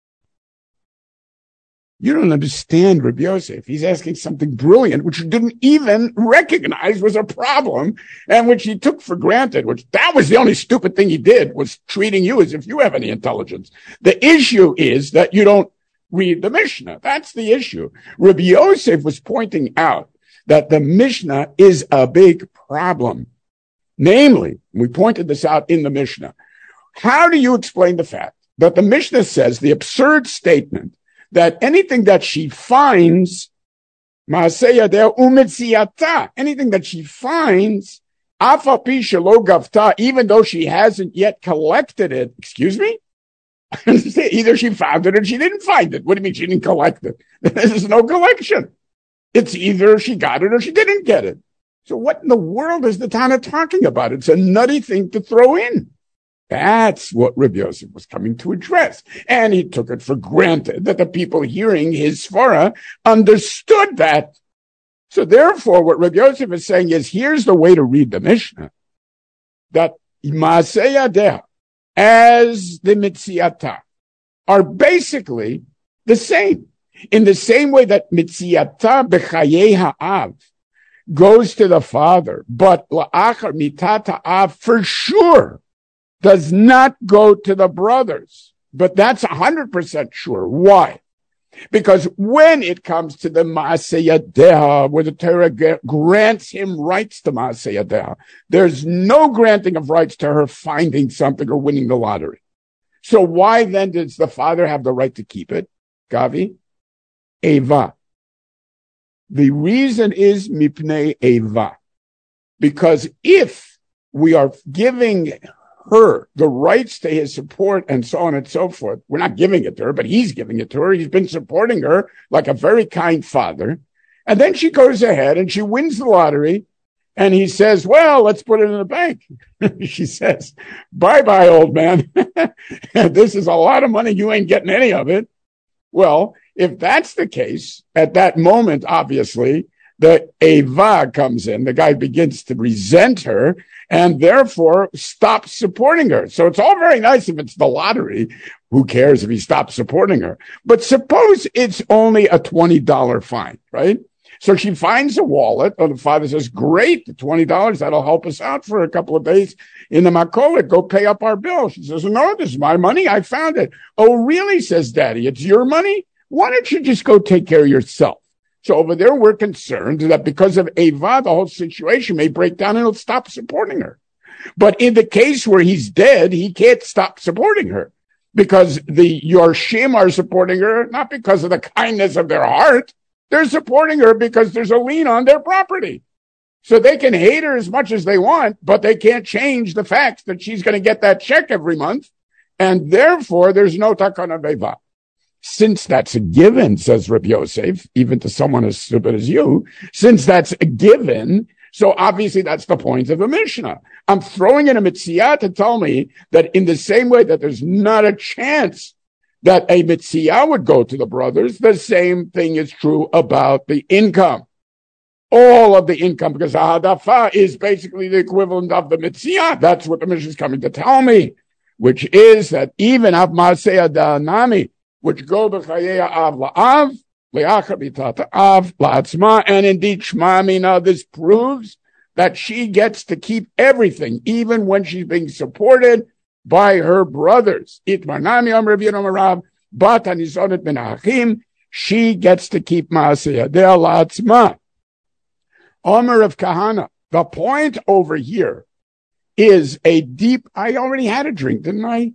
You don't understand Rabbi Yosef. He's asking something brilliant, which you didn't even recognize was a problem, and which he took for granted, which that was the only stupid thing he did, was treating you as if you have any intelligence. The issue is that you don't read the Mishnah. That's the issue. Rabbi Yosef was pointing out that the Mishnah is a big problem. Namely, we pointed this out in the Mishnah. How do you explain the fact that the Mishnah says the absurd statement that anything that she finds, anything that she finds, even though she hasn't yet collected it, excuse me? Either she found it or she didn't find it. What do you mean she didn't collect it? There's no collection. It's either she got it or she didn't get it. So what in the world is the Tana talking about? It's a nutty thing to throw in. That's what Rabbi Yosef was coming to address. And he took it for granted that the people hearing his svara understood that. So therefore, what Rabbi Yosef is saying is, here's the way to read the Mishnah. That Maaseh Yadeha, as the Mitziata, are basically the same. In the same way that Mitziata b'chayei ha'av goes to the father, but la'achar mitata av for sure does not go to the brothers. But that's one hundred percent sure. Why? Because when it comes to the Maaseh Yadeha, where the Torah grants him rights to Maaseh Yadeha, there's no granting of rights to her finding something or winning the lottery. So why then does the father have the right to keep it? Gavi? Eva. The reason is mipnei Eva. Because if we are giving her the rights to his support and so on and so forth, we're not giving it to her, but he's giving it to her. He's been supporting her like a very kind father. And then she goes ahead and she wins the lottery. And he says, well, let's put it in the bank. She says, bye-bye, old man. This is a lot of money. You ain't getting any of it. Well, if that's the case, at that moment, obviously, the Eva comes in. The guy begins to resent her and therefore stops supporting her. So it's all very nice if it's the lottery. Who cares if he stops supporting her? But suppose it's only a twenty dollars fine, right? So she finds a wallet, and the father says, great, the twenty dollars, that'll help us out for a couple of days in the Makolet. Go pay up our bill. She says, no, this is my money. I found it. Oh, really, says Daddy, it's your money? Why don't you just go take care of yourself? So over there, we're concerned that because of Eva, the whole situation may break down and he'll stop supporting her. But in the case where he's dead, he can't stop supporting her because the Yorshim are supporting her, not because of the kindness of their heart. They're supporting her because there's a lien on their property. So they can hate her as much as they want, but they can't change the fact that she's going to get that check every month. And therefore, there's no takana veva. Since that's a given, says Rabbi Yosef, even to someone as stupid as you, since that's a given, so obviously that's the point of the Mishnah. I'm throwing in a mitzvah to tell me that in the same way that there's not a chance that a mitzvah would go to the brothers, the same thing is true about the income. All of the income, because hadafa is basically the equivalent of the mitzvah. That's what the Mishnah is coming to tell me, which is that even av maaseh danami, which go b'chayeya av la'av, le'achar b'tata av la'atzma, and indeed shma mina, this proves that she gets to keep everything, even when she's being supported by her brothers. Itmarnami am Rav Yonam Rav, bat anisonet ben achim, she gets to keep maaseh yadeh la'atzma. Omer of Kahana, the point over here is a deep, I already had a drink, didn't I?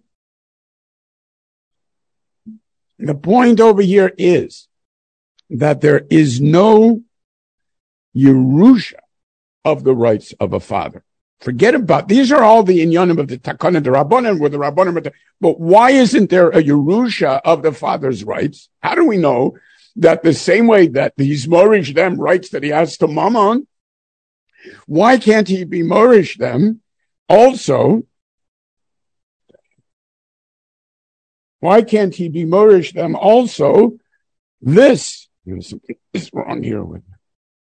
The point over here is that there is no Yerusha of the rights of a father. Forget about, these are all the inyanim of the Takana de Rabbanan, where the Rabbanan, but why isn't there a Yerusha of the father's rights? How do we know that the same way that he's morish them rights that he has to Mammon, why can't he be morish them also? Why can't he be morish them also? This, there's something is wrong here with me.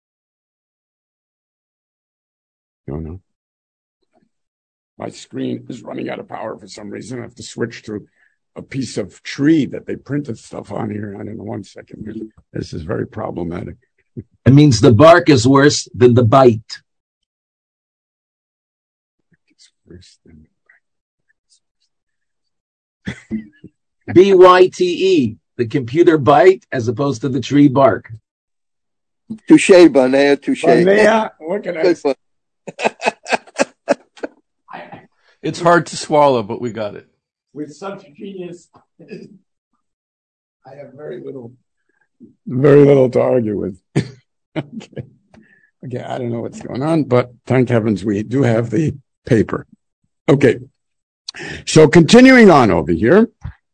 Don't know. My screen is running out of power for some reason. I have to switch to a piece of tree that they printed stuff on here. I don't know, one second. This is very problematic. It means the bark is worse than the bite. It's worse than B Y T E, the computer bite as opposed to the tree bark. Touche, Banea, touche. Banea, what can I say? It's hard to swallow, but we got it. With such genius, I have very little, very little to argue with. okay. Okay, I don't know what's going on, but thank heavens we do have the paper. Okay. So continuing on over here.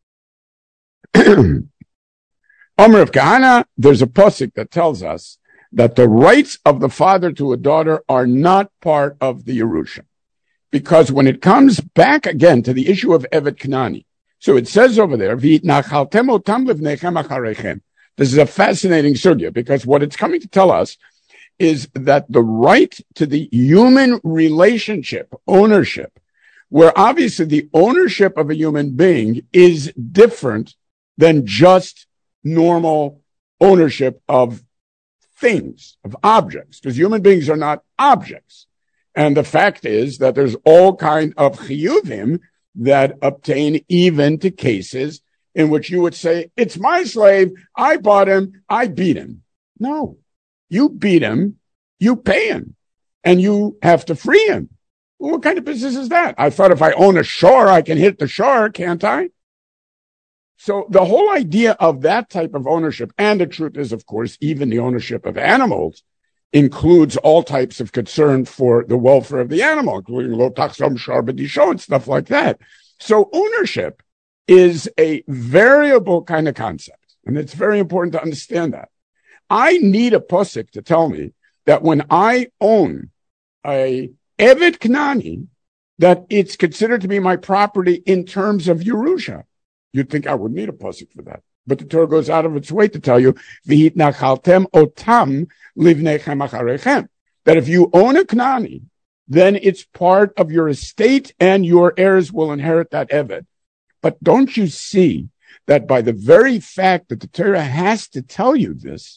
Omer of Kahana, there's a pasuk that tells us that the rights of the father to a daughter are not part of the Yerusha. Because when it comes back again to the issue of Evet Knani, so it says over there, V'itnachaltem otam livnechem acharechem. This is a fascinating sugya, because what it's coming to tell us is that the right to the human relationship, ownership, where obviously the ownership of a human being is different than just normal ownership of things, of objects, because human beings are not objects. And the fact is that there's all kind of chiyuvim that obtain even to cases in which you would say, it's my slave, I bought him, I beat him. No, you beat him, you pay him, and you have to free him. Well, what kind of business is that? I thought if I own a shore, I can hit the shore, can't I? So the whole idea of that type of ownership, and the truth is, of course, even the ownership of animals includes all types of concern for the welfare of the animal, including lo tachsom shar b'disho and stuff like that. So ownership is a variable kind of concept, and it's very important to understand that. I need a pasuk to tell me that when I own a Evet Knani, that it's considered to be my property in terms of Yerusha. You'd think I would need a pasuk for that. But the Torah goes out of its way to tell you, V'hitnachaltem otam livnechem acharechem, that if you own a Knani, then it's part of your estate and your heirs will inherit that Evet. But don't you see that by the very fact that the Torah has to tell you this,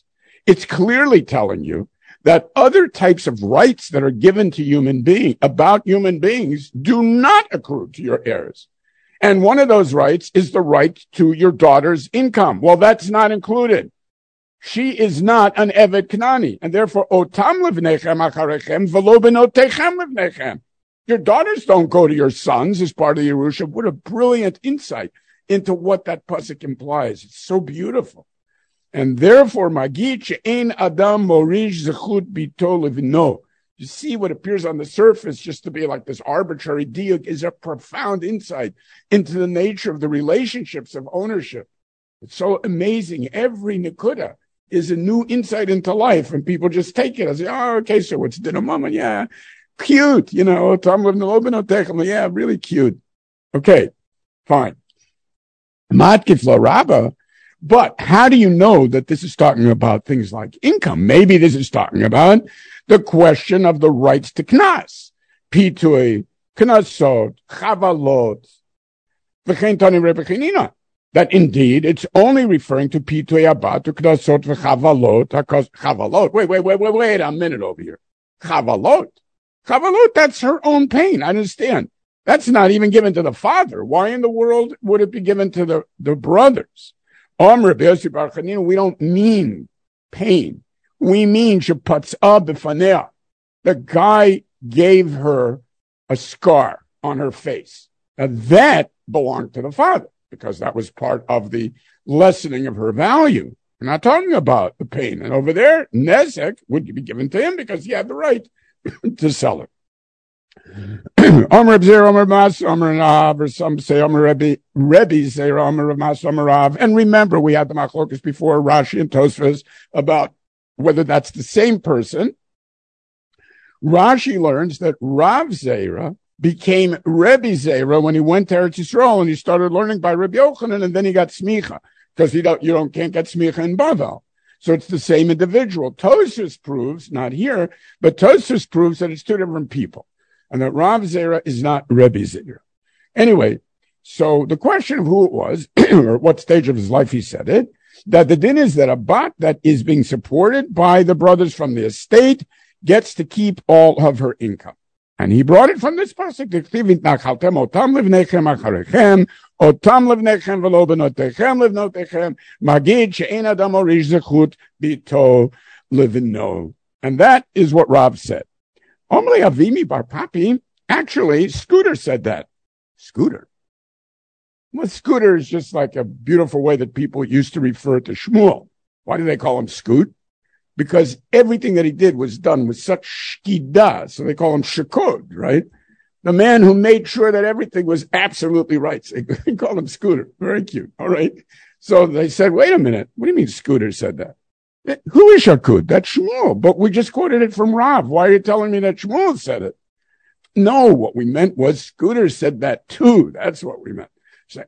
It's clearly telling you that other types of rights that are given to human beings, about human beings, do not accrue to your heirs. And one of those rights is the right to your daughter's income. Well, that's not included. She is not an Eved Knani, and therefore, Otam levnechem acharechem v'lo benotechem levnechem. Your daughters don't go to your sons as part of the Yerusha. What a brilliant insight into what that pasuk implies. It's so beautiful. And therefore, Magid she'ein adam morish zechut bito levino. You see what appears on the surface just to be like this arbitrary diuk is a profound insight into the nature of the relationships of ownership. It's so amazing. Every nikuda is a new insight into life, and people just take it as, oh, okay, so it's dinner mama, yeah, cute, you know, yeah, really cute. Okay, fine. Matkifla Rabba. But how do you know that this is talking about things like income? Maybe this is talking about the question of the rights to knas, pitui, knasot, chavalot, v'chein tani Rebbe Chanina. That indeed it's only referring to pitui abat, to knasot v'chavalot, because chavalot. Wait, wait, wait, wait, wait a minute over here. Chavalot, chavalot. That's her own pain. I understand. That's not even given to the father. Why in the world would it be given to the the brothers? We don't mean pain. We mean shepatzah b'fanea. The guy gave her a scar on her face. Now that belonged to the father because that was part of the lessening of her value. We're not talking about the pain. And over there, nezek would be given to him because he had the right to sell it. Omer B'Zer, Omer Mas, Omer Rav, or some say Omer Rebbe, Rebbe say Omer Mas, Omer Rav. And remember, we had the machlokas before, Rashi and Tosfos, about whether that's the same person. Rashi learns that Rav Zera became Rebbe Zera when he went to Eretz Yisrael and he started learning by Rebbe Yochanan, and then he got smicha because you don't you don't can't get smicha in Bavel. So it's the same individual. Tosfos proves, not here, but Tosfos proves that it's two different people. And that Rav Zera is not Rebbe Zera. Anyway, so the question of who it was, or what stage of his life he said it, that the din is that a bat that is being supported by the brothers from the estate gets to keep all of her income. And he brought it from this pasuk, otam levnechem acharechem, otam levnechem v'lo benotechem levnotechem, magid she'ein adam morish zechut bito levino. And that is what Rav said. Omri Avimi Bar Papi, actually, Scooter said that. Scooter? Well, Scooter is just like a beautiful way that people used to refer to Shmuel. Why do they call him Scoot? Because everything that he did was done with such shkida, so they call him Shakud, right? The man who made sure that everything was absolutely right. So they call him Scooter. Very cute, all right? So they said, wait a minute, what do you mean Scooter said that? Who is Shakud? That's Shmuel. But we just quoted it from Rav. Why are you telling me that Shmuel said it? No, what we meant was Scooter said that too. That's what we meant. So,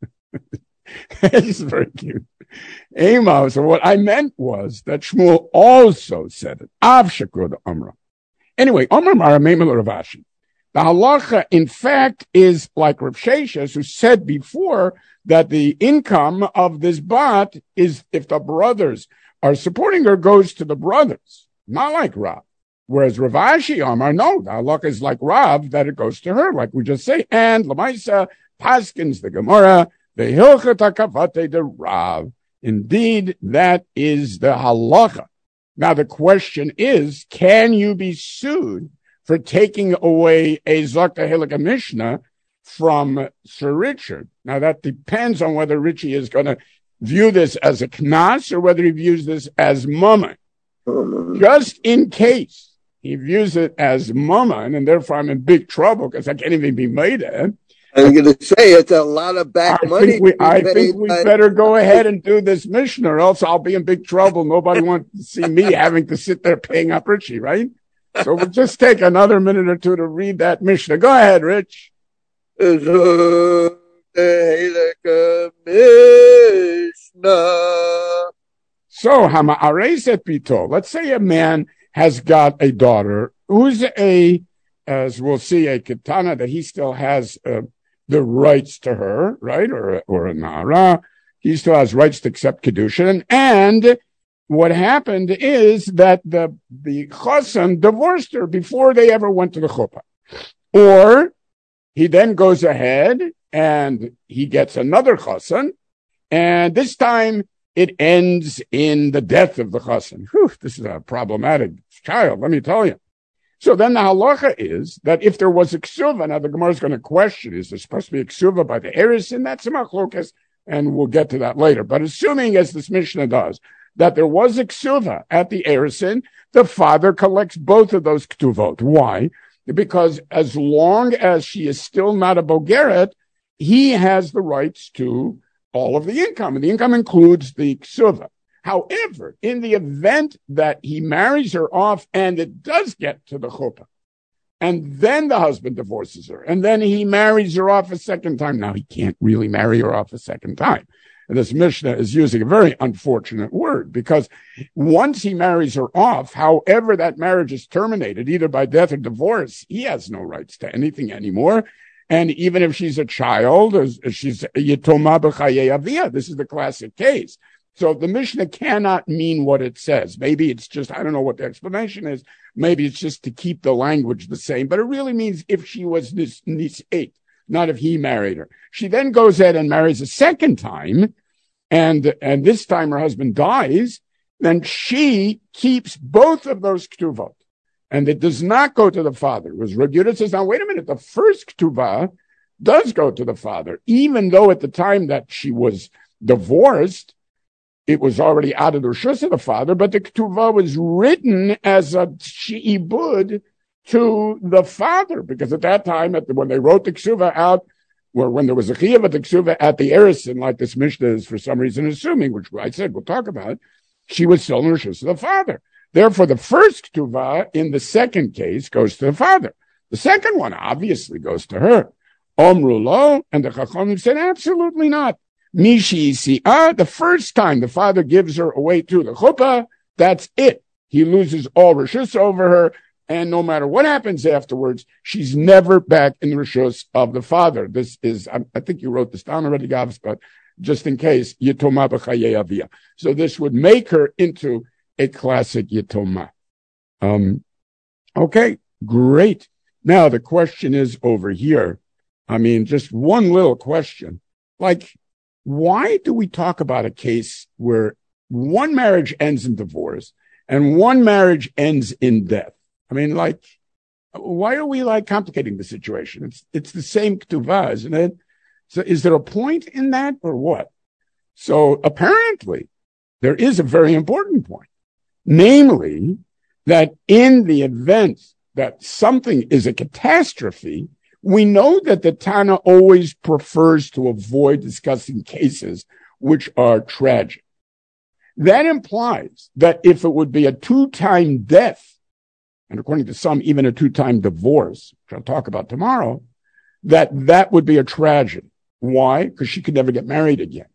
it's very cute. Amos, so what I meant was that Shmuel also said it. Av Shakud Amra. Anyway, Amra Mara Memel Rav Ashi. The halacha, in fact, is like Rav Sheshes, who said before that the income of this bat is if the brothers are supporting her goes to the brothers, not like Rav. Whereas Rav Ashi Amar, no, the halakha is like Rav, that it goes to her, like we just say. And Lamaisa Paskins, the Gemara, the Hilchat HaKavate de Rav. Indeed, that is the halakha. Now the question is, can you be sued for taking away a Zakta Hilaka Mishnah from Sir Richard? Now that depends on whether Richie is going to view this as a knas or whether he views this as mama. Just in case he views it as mama, and therefore I'm in big trouble because I can't even be made at. I'm going to say it's a lot of back I money. Think we, I think we better go ahead and do this Mishnah, or else I'll be in big trouble. Nobody wants to see me having to sit there paying up Richie, right? So we'll just take another minute or two to read that Mishnah. Go ahead, Rich. So, Hama'areset Pito. Let's say a man has got a daughter who's a, as we'll see, a Ketana, that he still has uh, the rights to her, right? Or, or a Nara. He still has rights to accept Kedushin. And what happened is that the, the chassan divorced her before they ever went to the chuppah. Or he then goes ahead and he gets another chassan, and this time it ends in the death of the chassan. Whew, this is a problematic child, let me tell you. So then the halacha is that if there was a ksuva, now the Gemara is going to question, is there supposed to be a ksuva by the erisin? That's a machlokas, and we'll get to that later. But assuming, as this Mishnah does, that there was a ksuva at the erisin, the father collects both of those ktuvot. Why? Because as long as she is still not a bogeret, he has the rights to all of the income, and the income includes the ksuva. However, in the event that he marries her off and it does get to the chuppah, and then the husband divorces her, and then he marries her off a second time, now he can't really marry her off a second time. And this Mishnah is using a very unfortunate word, because once he marries her off, however that marriage is terminated, either by death or divorce, he has no rights to anything anymore. And even if she's a child, she's yitoma b'chayei aviyah. This is the classic case. So the Mishnah cannot mean what it says. Maybe it's just, I don't know what the explanation is. Maybe it's just to keep the language the same, but it really means if she was nis, nis'et, not if he married her. She then goes ahead and marries a second time, and, and this time her husband dies, then she keeps both of those ktuvot. And it does not go to the father. It was Rabbi Yehuda says, now wait a minute, the first ketubah does go to the father, even though at the time that she was divorced, it was already out of the reshus of the father, but the ketubah was written as a she'ibud to the father, because at that time, at the, when they wrote the ketubah out, or when there was a chiyuv of the ketubah at the erisin, like this Mishnah is for some reason assuming, which I said we'll talk about, she was still in the reshus of the father. Therefore, the first ketubah in the second case goes to the father. The second one obviously goes to her. Omru lo, and the Chachamim said, absolutely not. Mishi si'ah, the first time the father gives her away to the chuppah, that's it. He loses all reshus over her, and no matter what happens afterwards, she's never back in the reshus of the father. This is, I, I think you wrote this down already, Gavs, but just in case, yitoma b'chayei aviyah. So this would make her into a classic yitoma. Um, okay, great. Now the question is over here. I mean, just one little question. Like, why do we talk about a case where one marriage ends in divorce and one marriage ends in death? I mean, like, why are we like complicating the situation? It's it's the same ketubah, isn't it? So is there a point in that or what? So apparently there is a very important point. Namely, that in the event that something is a catastrophe, we know that the Tana always prefers to avoid discussing cases which are tragic. That implies that if it would be a two-time death, and according to some, even a two-time divorce, which I'll talk about tomorrow, that that would be a tragedy. Why? Because she could never get married again.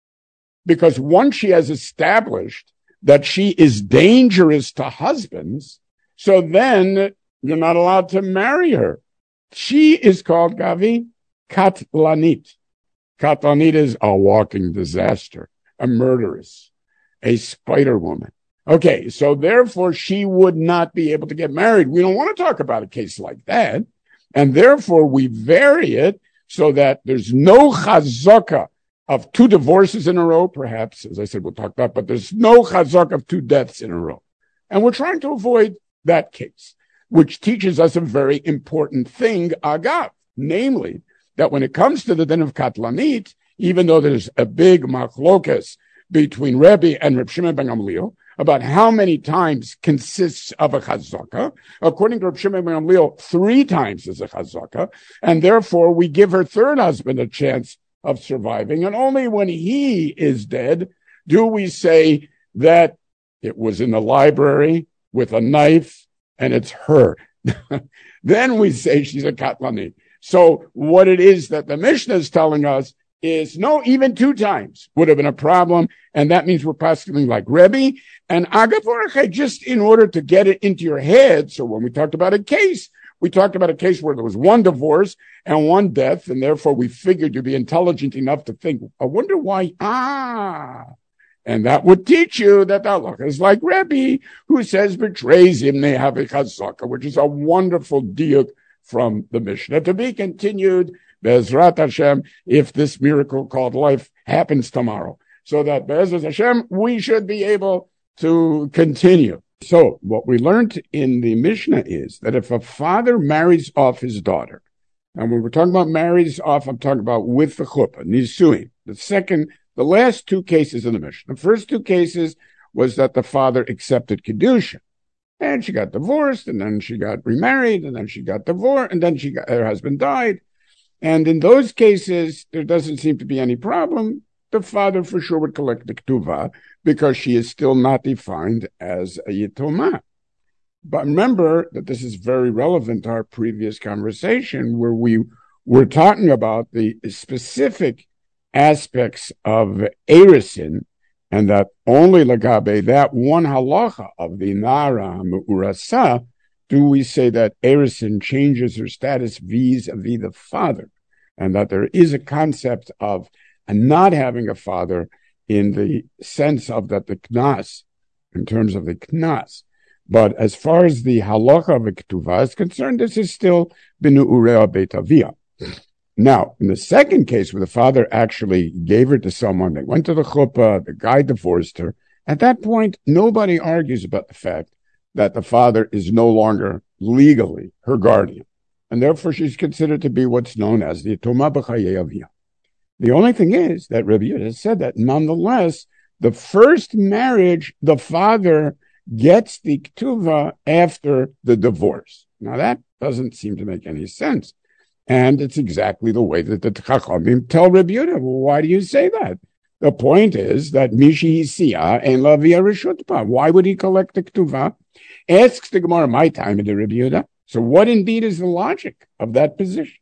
Because once she has established that she is dangerous to husbands, so then you're not allowed to marry her. She is called, Gavi, Katlanit. Katlanit is a walking disaster, a murderess, a spider woman. Okay, so therefore she would not be able to get married. We don't want to talk about a case like that. And therefore we vary it so that there's no chazaka of two divorces in a row, perhaps, as I said, we'll talk about, but there's no chazak of two deaths in a row. And we're trying to avoid that case, which teaches us a very important thing, agav, namely, that when it comes to the din of Katlanit, even though there's a big machlokas between Rebbe and Reb Shimon ben Gamliel about how many times consists of a chazaka, according to Reb Shimon ben Gamliel, three times is a chazaka, and therefore we give her third husband a chance of surviving, and only when he is dead do we say that it was in the library with a knife and it's her. Then we say she's a Katlanit. So what it is that the Mishnah is telling us is no, even two times would have been a problem, and that means we're possibly like Rebbe and Agav, just in order to get it into your head. So when we talked about a case, we talked about a case where there was one divorce and one death, and therefore we figured you'd be intelligent enough to think, I wonder why, ah, And that would teach you that the halacha is like Rebbe, who says betrays him, they have a chazaka, which is a wonderful diuk from the Mishnah. To be continued, Be'ezrat Hashem, if this miracle called life happens tomorrow. So that Be'ezrat Hashem, we should be able to continue. So what we learned in the Mishnah is that if a father marries off his daughter, and when we're talking about marries off, I'm talking about with the chuppah, nisuin. The second, the last two cases in the Mishnah. The first two cases was that the father accepted kedusha, and she got divorced, and then she got remarried, and then she got divorced, and then she got, her husband died. And in those cases, there doesn't seem to be any problem. The father for sure would collect the ketuvah because she is still not defined as a yitomah. But remember that this is very relevant to our previous conversation where we were talking about the specific aspects of erisin, and that only lagabe, that one halacha of the nara me'urasa, do we say that erisin changes her status vis-a-vis the father, and that there is a concept of not having a father in the sense of that the knas, in terms of the knas. But as far as the halacha of a ketuvah is concerned, this is still b'nu'urea beit avia. Now, in the second case, where the father actually gave her to someone, they went to the chuppah, the guy divorced her. At that point, nobody argues about the fact that the father is no longer legally her guardian, and therefore she's considered to be what's known as the Tomah b'chayei avia. The only thing is that Rabbi Yehuda said that nonetheless, the first marriage, the father gets the ketuvah after the divorce. Now that doesn't seem to make any sense. And it's exactly the way that the Chachamim tell Rabbi Yehuda. Well, why do you say that? The point is that Mishi Hisiya and Lavia Reshutpa. Why would he collect the ketuvah? Asks the Gemara, my time in the Rabbi Yehuda. So what indeed is the logic of that position?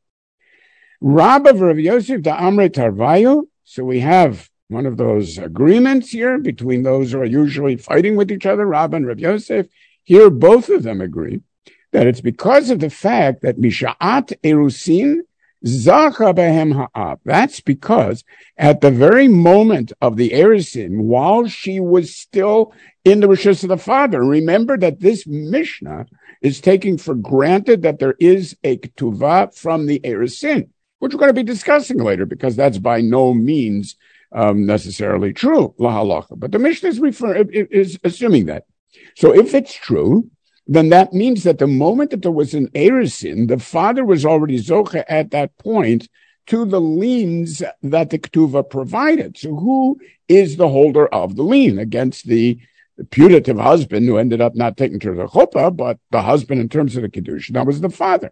Rabba Rav Yosef da Amre Tarvayu. So we have one of those agreements here between those who are usually fighting with each other, Rabba and Rav Yosef. Here, both of them agree that it's because of the fact that Misha'at Erusin Zacha Behem Ha'ab. That's because at the very moment of the Erusin, while she was still in the Rishus of the father, remember that this Mishnah is taking for granted that there is a ketuvah from the Erusin, which we're going to be discussing later, because that's by no means um, necessarily true, la halacha. But the Mishnah is, refer- is assuming that. So if it's true, then that means that the moment that there was an erisin, the father was already zocha at that point to the liens that the ketuvah provided. So who is the holder of the lien against the, the putative husband who ended up not taking to the chuppah, but the husband in terms of the kedusha? That was the father.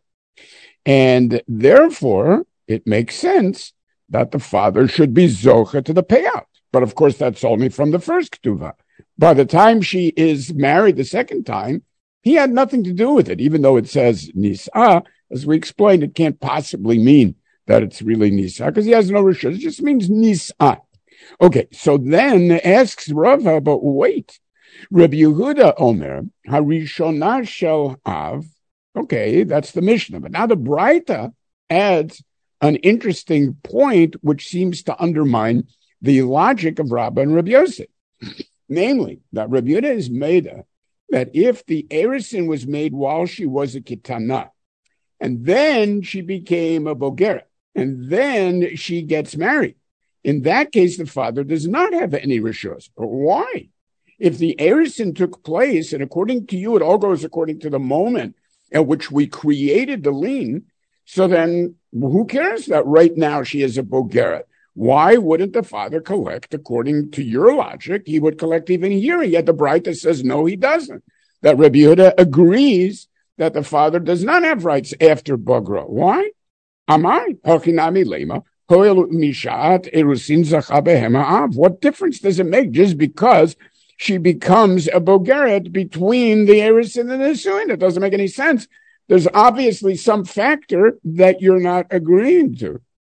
And therefore, it makes sense that the father should be zocha to the payout. But of course, that's only from the first ketuvah. By the time she is married the second time, he had nothing to do with it, even though it says Nisa. As we explained, it can't possibly mean that it's really Nisa, because he has no rishus. It just means Nisa. Okay, so then asks Rava, but wait. Rabbi Yehuda Omer, Harishona Shel Av. Okay, that's the Mishnah. But now the Braita adds an interesting point, which seems to undermine the logic of Rabba and Rabbi Yosef. Namely, that Rabbi Yehuda is made a that if the erisin was made while she was a kitana, and then she became a bogeret, and then she gets married, in that case, the father does not have any rishos. But why? If the erisin took place, and according to you, it all goes according to the moment at which we created the lien, so then who cares that right now she is a bogeret? Why wouldn't the father collect, according to your logic? He would collect even here, yet the Braita says no, he doesn't. That Rabbi Yehuda agrees that the father does not have rights after Bagra. Why? Amai, Hochinami Lema, Mishat, Erusin Zacha Behem Ha'av. What difference does it make just because she becomes a Bogeret between the Erusin and the Nisuin? It doesn't make any sense. There's obviously some factor that you're not agreeing to.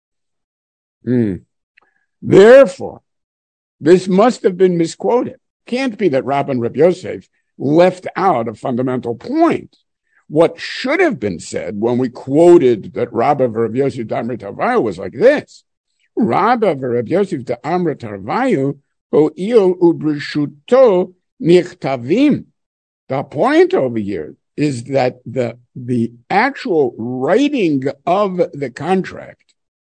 Mm. Therefore, this must have been misquoted. Can't be that Rabban Reb Yosef left out a fundamental point. What should have been said when we quoted that Rabba Reb Yosef D'Amrit Tarvayu was like this. Rabba Reb Yosef D'Amrit Tarvayu ho'il u'b'rishuto nichtavim. The point over here is that the, the actual writing of the contract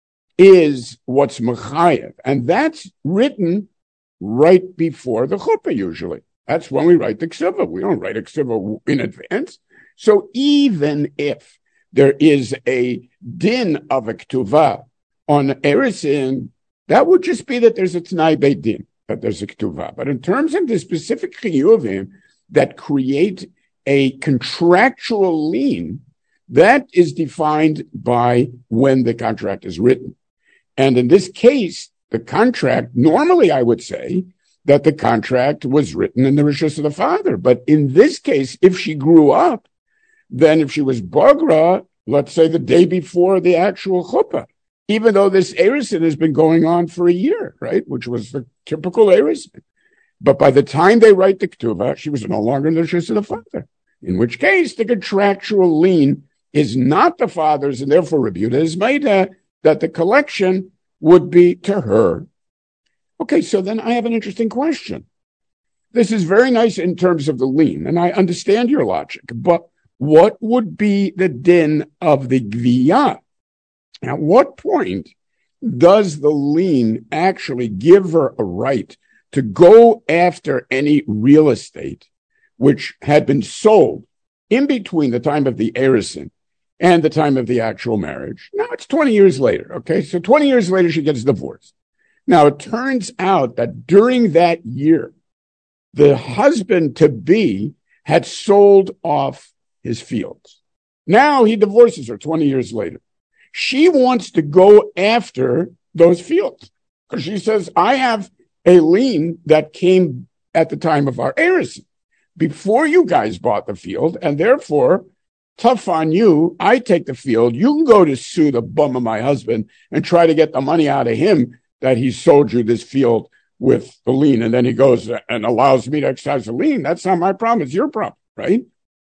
is what's mechayev, and that's written right before the chuppah usually. That's when we write the ksuvah. We don't write a ksuvah in advance. So even if there is a din of a ktuvah on erisin, that would just be that there's a t'nai beit din, that there's a ktuvah. But in terms of the specific chiyuvim that create a contractual lien, that is defined by when the contract is written. And in this case, the contract, normally I would say that the contract was written in the rishus of the father. But in this case, if she grew up, then if she was bagra, let's say the day before the actual chuppah, even though this erisin has been going on for a year, right, which was the typical erisin. But by the time they write the ketuvah, she was no longer in the rishus of the father, in which case the contractual lien is not the father's, and therefore rebuta is made uh, that the collection would be to her. Okay, so then I have an interesting question. This is very nice in terms of the lien, and I understand your logic, but what would be the din of the gviyah? At what point does the lien actually give her a right to go after any real estate which had been sold in between the time of the erisin and the time of the actual marriage? Now it's twenty years later, okay? So twenty years later, she gets divorced. Now it turns out that during that year, the husband-to-be had sold off his fields. Now he divorces her twenty years later. She wants to go after those fields because she says, I have a lien that came at the time of our erisin before you guys bought the field, and therefore, tough on you, I take the field. You can go to sue the bum of my husband and try to get the money out of him that he sold you this field with the lien, and then he goes and allows me to exercise the lien. That's not my problem. It's your problem, right?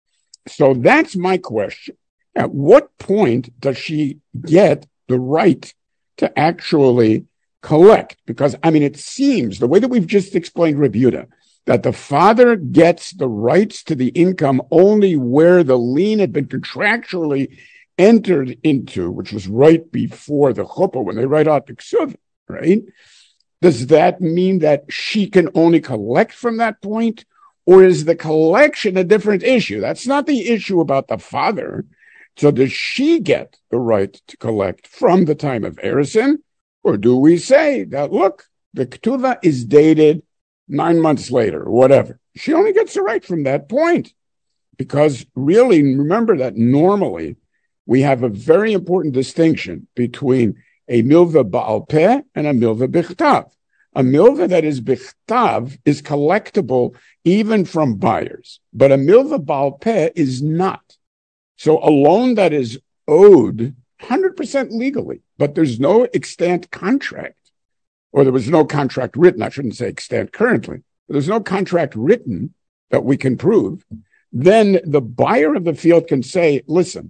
So that's my question. At what point does she get the right to actually collect? Because, I mean, it seems, the way that we've just explained rebuta, that the father gets the rights to the income only where the lien had been contractually entered into, which was right before the chuppah, when they write out the ksuvah, right? Does that mean that she can only collect from that point? Or is the collection a different issue? That's not the issue about the father. So does she get the right to collect from the time of erisin? Or do we say that, look, the ketuvah is dated nine months later, or whatever? She only gets the right from that point. Because really, remember that normally we have a very important distinction between a milva ba'al peh and a milva bichtav. A milva that is bichtav is collectible even from buyers, but a milva ba'al peh is not. So a loan that is owed one hundred percent legally, but there's no extant contract, or there was no contract written, I shouldn't say extant currently, but there's no contract written that we can prove, then the buyer of the field can say, listen,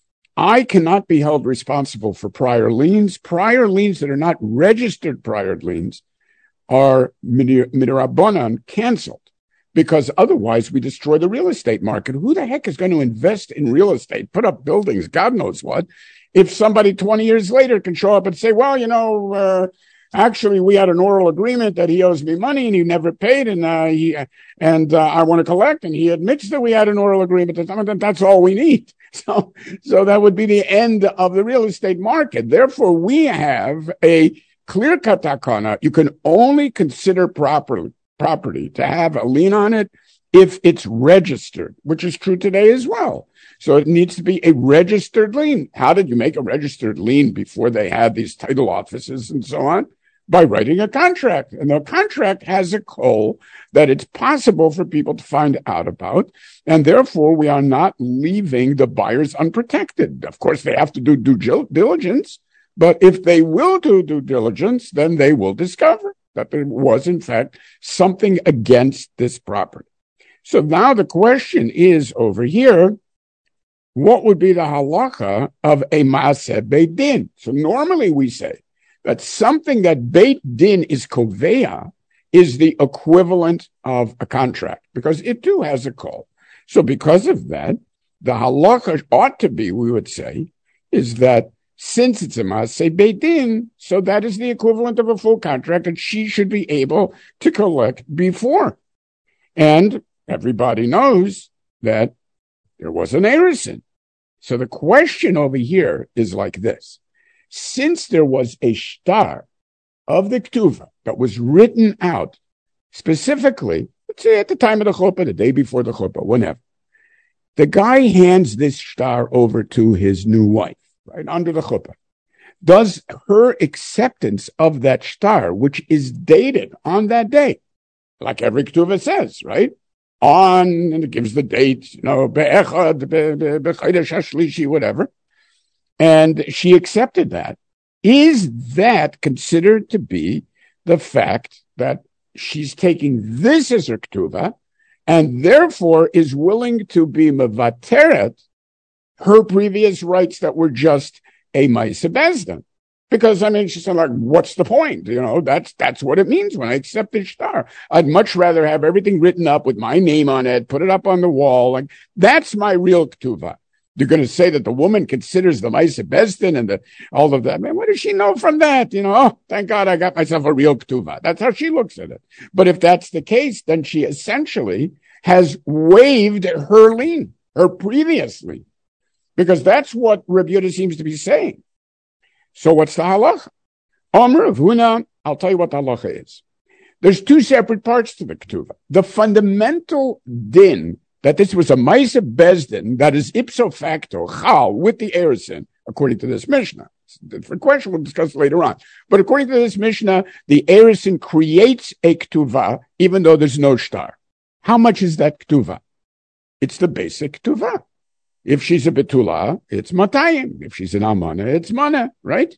I cannot be held responsible for prior liens. Prior liens that are not registered prior liens are midrabanan canceled, because otherwise we destroy the real estate market. Who the heck is going to invest in real estate, put up buildings, God knows what, if somebody twenty years later can show up and say, well, you know, uh, actually we had an oral agreement that he owes me money and he never paid, and uh, he and uh, I want to collect, and he admits that we had an oral agreement. That that's all we need. So, so that would be the end of the real estate market. Therefore, we have a clear-cut takana. You can only consider properly property to have a lien on it if it's registered, which is true today as well. So it needs to be a registered lien. How did you make a registered lien before they had these title offices and so on? By writing a contract. And the contract has a code that it's possible for people to find out about. And therefore, we are not leaving the buyers unprotected. Of course, they have to do due diligence. But if they will do due diligence, then they will discover that there was, in fact, something against this property. So now the question is over here, what would be the halacha of a maaseh beit din? So normally we say that something that beit din is koveya is the equivalent of a contract because it too has a call. So because of that, the halacha ought to be, we would say, is that since it's a Maaseh Beit Din, so that is the equivalent of a full contract, and she should be able to collect before. And everybody knows that there was an erison. So the question over here is like this. Since there was a shtar of the Ketuvah that was written out specifically, let's say at the time of the chuppah, the day before the chuppah, whenever, the guy hands this shtar over to his new wife, right, under the chuppah. Does her acceptance of that shtar, which is dated on that day, like every Ketuvah says, right, on, and it gives the date, you know, be'echad, be'chodesh hashlishi, whatever, and she accepted that, is that considered to be the fact that she's taking this as her Ketuvah, and therefore is willing to be mevateret her previous rights that were just a Maaseh Bezdin? Because, I mean, she said, like, what's the point? You know, that's that's what it means when I accept the shtar. I'd much rather have everything written up with my name on it, put it up on the wall. Like, that's my real Ketuvah. They're going to say that the woman considers the Maaseh Bezdin and the, all of that. Man, what does she know from that? You know, oh, thank God I got myself a real Ketuvah. That's how she looks at it. But if that's the case, then she essentially has waived her lien, her previous lien, because that's what Rabbi Yehuda seems to be saying. So what's the halacha? Omer of Huna, I'll tell you what the halacha is. There's two separate parts to the Ketuvah. The fundamental din that this was a Maaseh Bezdin that is ipso facto chal with the erison, according to this Mishnah. It's a different question we'll discuss later on. But according to this Mishnah, the erison creates a Ketuvah even though there's no shtar. How much is that Ketuvah? It's the basic Ketuvah. If she's a Betula, it's Matayim. If she's an Amana, it's Mana, right?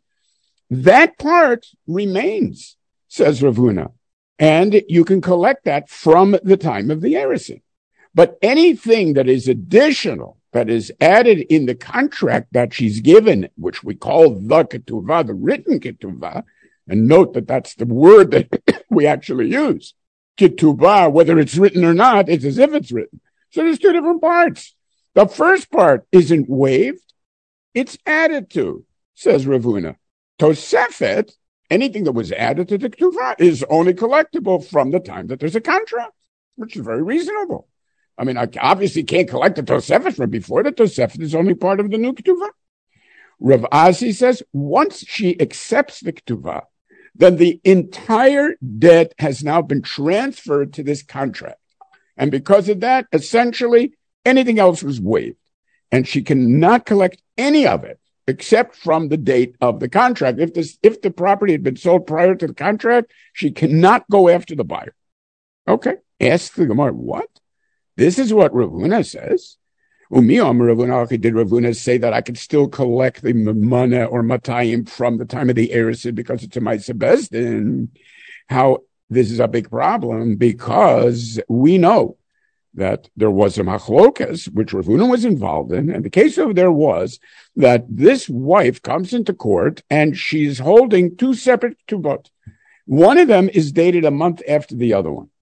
That part remains, says Rav Huna. And you can collect that from the time of the erison. But anything that is additional, that is added in the contract that she's given, which we call the Ketuvah, the written Ketuvah, and note that that's the word that we actually use. Ketuvah, whether it's written or not, it's as if it's written. So there's two different parts. The first part isn't waived, it's added to, says Rav Huna. Tosefet, anything that was added to the Ketuvah, is only collectible from the time that there's a contract, which is very reasonable. I mean, I obviously can't collect the Tosefet from before. The Tosefet is only part of the new Ketuvah. Rav Asi says, once she accepts the Ketuvah, then the entire debt has now been transferred to this contract. And because of that, essentially, anything else was waived. And she cannot collect any of it except from the date of the contract. If this, if the property had been sold prior to the contract, she cannot go after the buyer. Okay. Ask the Gemara, what? This is what Rav Huna says. Umi Amar Rav Huna, did Rav Huna say that I could still collect the mana or matayim from the time of the erison because it's a Maaseh Bezdin? How this is a big problem because we know that there was a machlokas, which Rav Huna was involved in, and the case over there was that this wife comes into court and she's holding two separate ketubot. One of them is dated a month after the other one.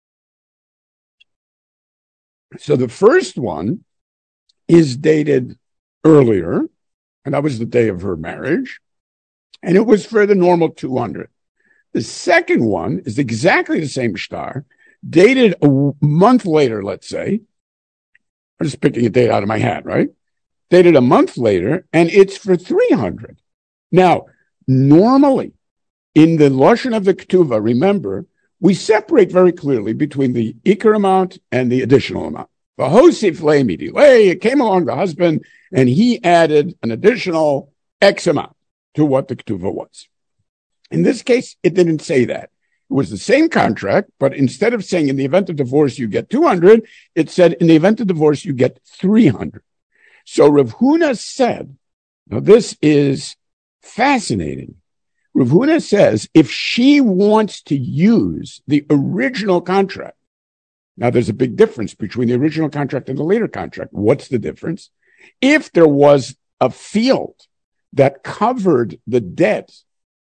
So the first one is dated earlier, and that was the day of her marriage, and it was for the normal two hundred. The second one is exactly the same shtar, dated a month later, let's say. I'm just picking a date out of my hat, right? Dated a month later, and it's for three hundred. Now, normally, in the Lashon of the Ketuvah, remember, we separate very clearly between the Iker amount and the additional amount. V'hosif le'midi. Hey, it came along the husband, and he added an additional X amount to what the Ketuvah was. In this case, it didn't say that. It was the same contract, but instead of saying in the event of divorce, you get two hundred, it said in the event of divorce, you get three hundred. So Rav Huna said, now this is fascinating. Rav Huna says, if she wants to use the original contract, now there's a big difference between the original contract and the later contract. What's the difference? If there was a field that covered the debt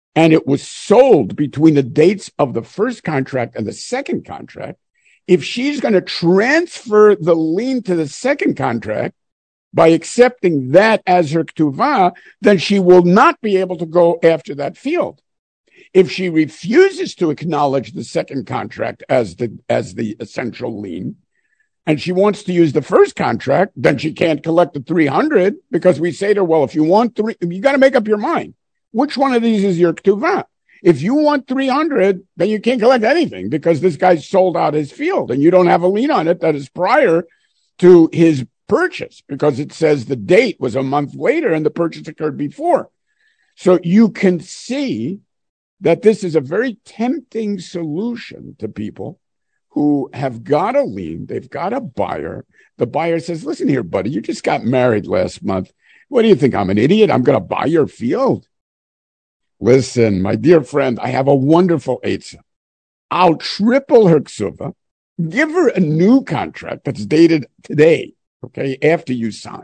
and it was sold between the dates of the first contract and the second contract, if she's going to transfer the lien to the second contract by accepting that as her ktuvah, then she will not be able to go after that field. If she refuses to acknowledge the second contract as the as the essential lien, and she wants to use the first contract, then she can't collect the three hundred, because we say to her, well, if you want three, you got to make up your mind. Which one of these is your ktuvah? If you want three hundred, then you can't collect anything because this guy sold out his field and you don't have a lien on it that is prior to his purchase, because it says the date was a month later and the purchase occurred before. So you can see that this is a very tempting solution to people who have got a lien, they've got a buyer. The buyer says, listen here, buddy, you just got married last month. What do you think? I'm an idiot? I'm going to buy your field? Listen, my dear friend, I have a wonderful eitzah. I'll triple her ksuvah, give her a new contract that's dated today, okay, after you sign.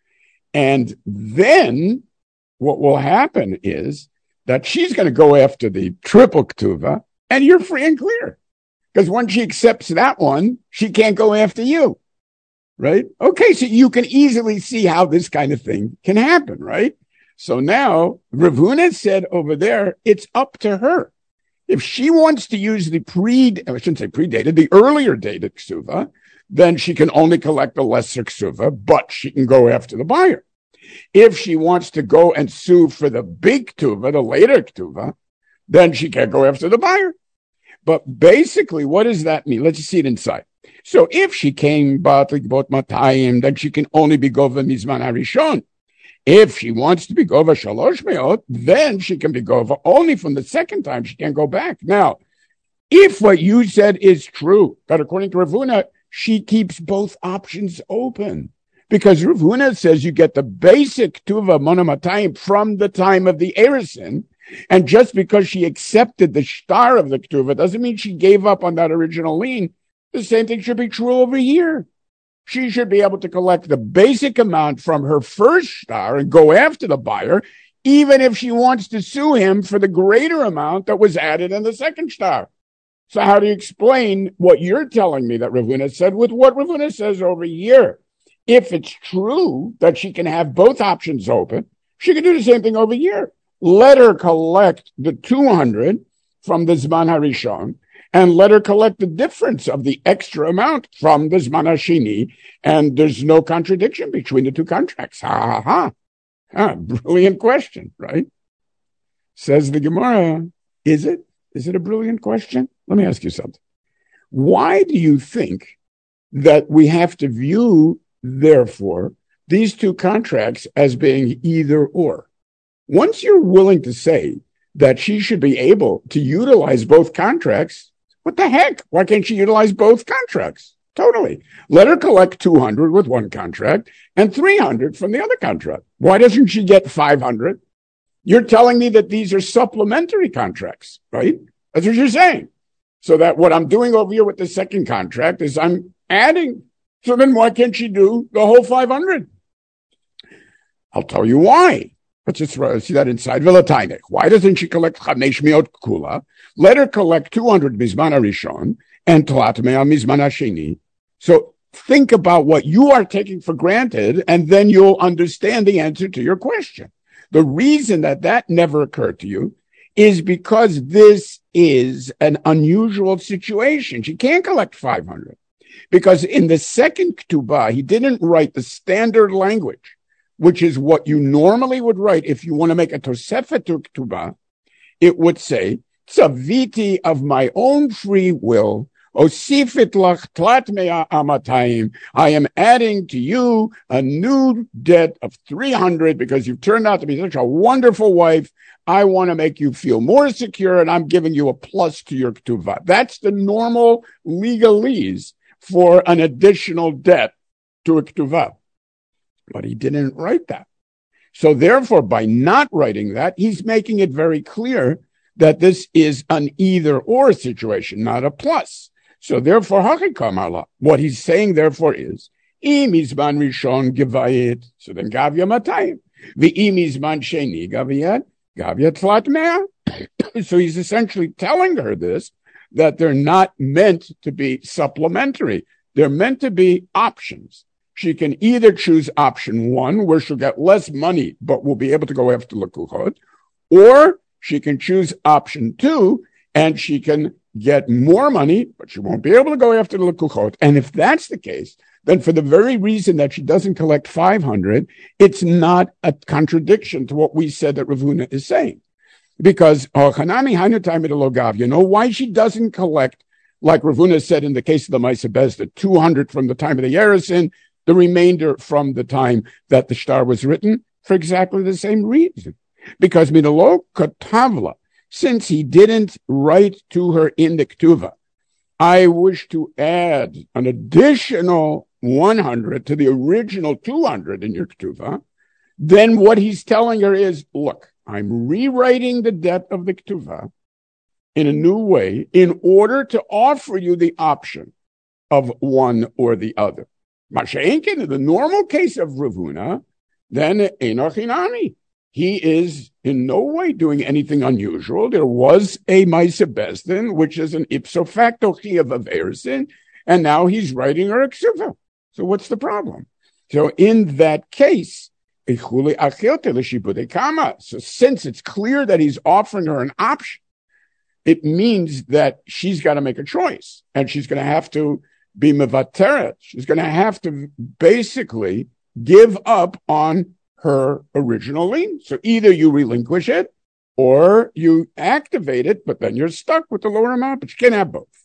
And then what will happen is that she's going to go after the triple ktuvah, and you're free and clear. Because once she accepts that one, she can't go after you, right? Okay, so you can easily see how this kind of thing can happen, right? So now, Rav Huna said over there, it's up to her. If she wants to use the pre, I shouldn't say predated, the earlier dated ksuvah, then she can only collect the lesser ksuvah, but she can go after the buyer. If she wants to go and sue for the big ktuvah, the later ktuvah, then she can't go after the buyer. But basically, what does that mean? Let's see it inside. So if she came bot matayim, then she can only be gova mizman harishon. If she wants to be gova shalosh meot, then she can be gova only from the second time. She can't go back. Now, if what you said is true, that according to Rav Huna, she keeps both options open. Because Rav Huna says you get the basic tuva monomatayim from the time of the erison, and just because she accepted the shtar of the ktuva doesn't mean she gave up on that original lien. The same thing should be true over here. She should be able to collect the basic amount from her first shtar and go after the buyer, even if she wants to sue him for the greater amount that was added in the second shtar. So how do you explain what you're telling me that Rav Huna said with what Rav Huna says over here? If it's true that she can have both options open, she can do the same thing over here. Let her collect the two hundred from the Zman HaRishon, and let her collect the difference of the extra amount from the Zman HaShini, and there's no contradiction between the two contracts. Ha, ha, ha. Ah, brilliant question, right? Says the Gemara, is it? Is it a brilliant question? Let me ask you something. Why do you think that we have to view, therefore, these two contracts as being either or? Once you're willing to say that she should be able to utilize both contracts, what the heck? Why can't she utilize both contracts? Totally. Let her collect two hundred with one contract and three hundred from the other contract. Why doesn't she get five hundred? You're telling me that these are supplementary contracts, right? That's what you're saying. So that what I'm doing over here with the second contract is I'm adding. So then why can't she do the whole five hundred? I'll tell you why. Let's just see that inside. Vilatainek. Why doesn't she collect chamesh miot kula? Let her collect two hundred mizman harishon and tlat mea mizman hasheni. So think about what you are taking for granted, and then you'll understand the answer to your question. The reason that that never occurred to you is because this is an unusual situation. She can't collect five hundred because in the second ketubah, he didn't write the standard language, which is what you normally would write if you want to make a tosefet to ketubah. It would say, tzaviti of my own free will, osifit lach tlat mea amatayim. I am adding to you a new debt of three hundred because you've turned out to be such a wonderful wife. I want to make you feel more secure, and I'm giving you a plus to your ketubah. That's the normal legalese for an additional debt to a ketubah. But he didn't write that. So therefore, by not writing that, he's making it very clear that this is an either-or situation, not a plus. So therefore, what he's saying, therefore, is, imizman rishon gevayit, so then gavya matayim. V'imizman sheni gaviyat, gavya tlat mea. so he's essentially telling her this, that they're not meant to be supplementary. They're meant to be options. She can either choose option one, where she'll get less money, but will be able to go after Lekuchot, or she can choose option two, and she can get more money, but she won't be able to go after the Lekuchot. And if that's the case, then for the very reason that she doesn't collect five hundred, it's not a contradiction to what we said that Rav Huna is saying. Because, oh, you know why she doesn't collect, like Rav Huna said in the case of the Maisa Bezda, two hundred from the time of the Yerusin, the remainder from the time that the shtar was written, for exactly the same reason. Because Minalo Katavla, since he didn't write to her in the Ktuva, I wish to add an additional one hundred to the original two hundred in your Ktuva, then what he's telling her is, look, I'm rewriting the debt of the Ktuva in a new way in order to offer you the option of one or the other. Masha'enkin, in the normal case of Rav Huna, then Enoch Hinami. He is in no way doing anything unusual. There was a Maisa Bezdin, which is an ipso facto chiyuv of Eresin, and now he's writing her a ksuva. So what's the problem? So in that case, so since it's clear that he's offering her an option, it means that she's got to make a choice, and she's going to have to be mevateret. She's going to have to basically give up on her original lien. So either you relinquish it or you activate it, but then you're stuck with the lower amount, but you can't have both.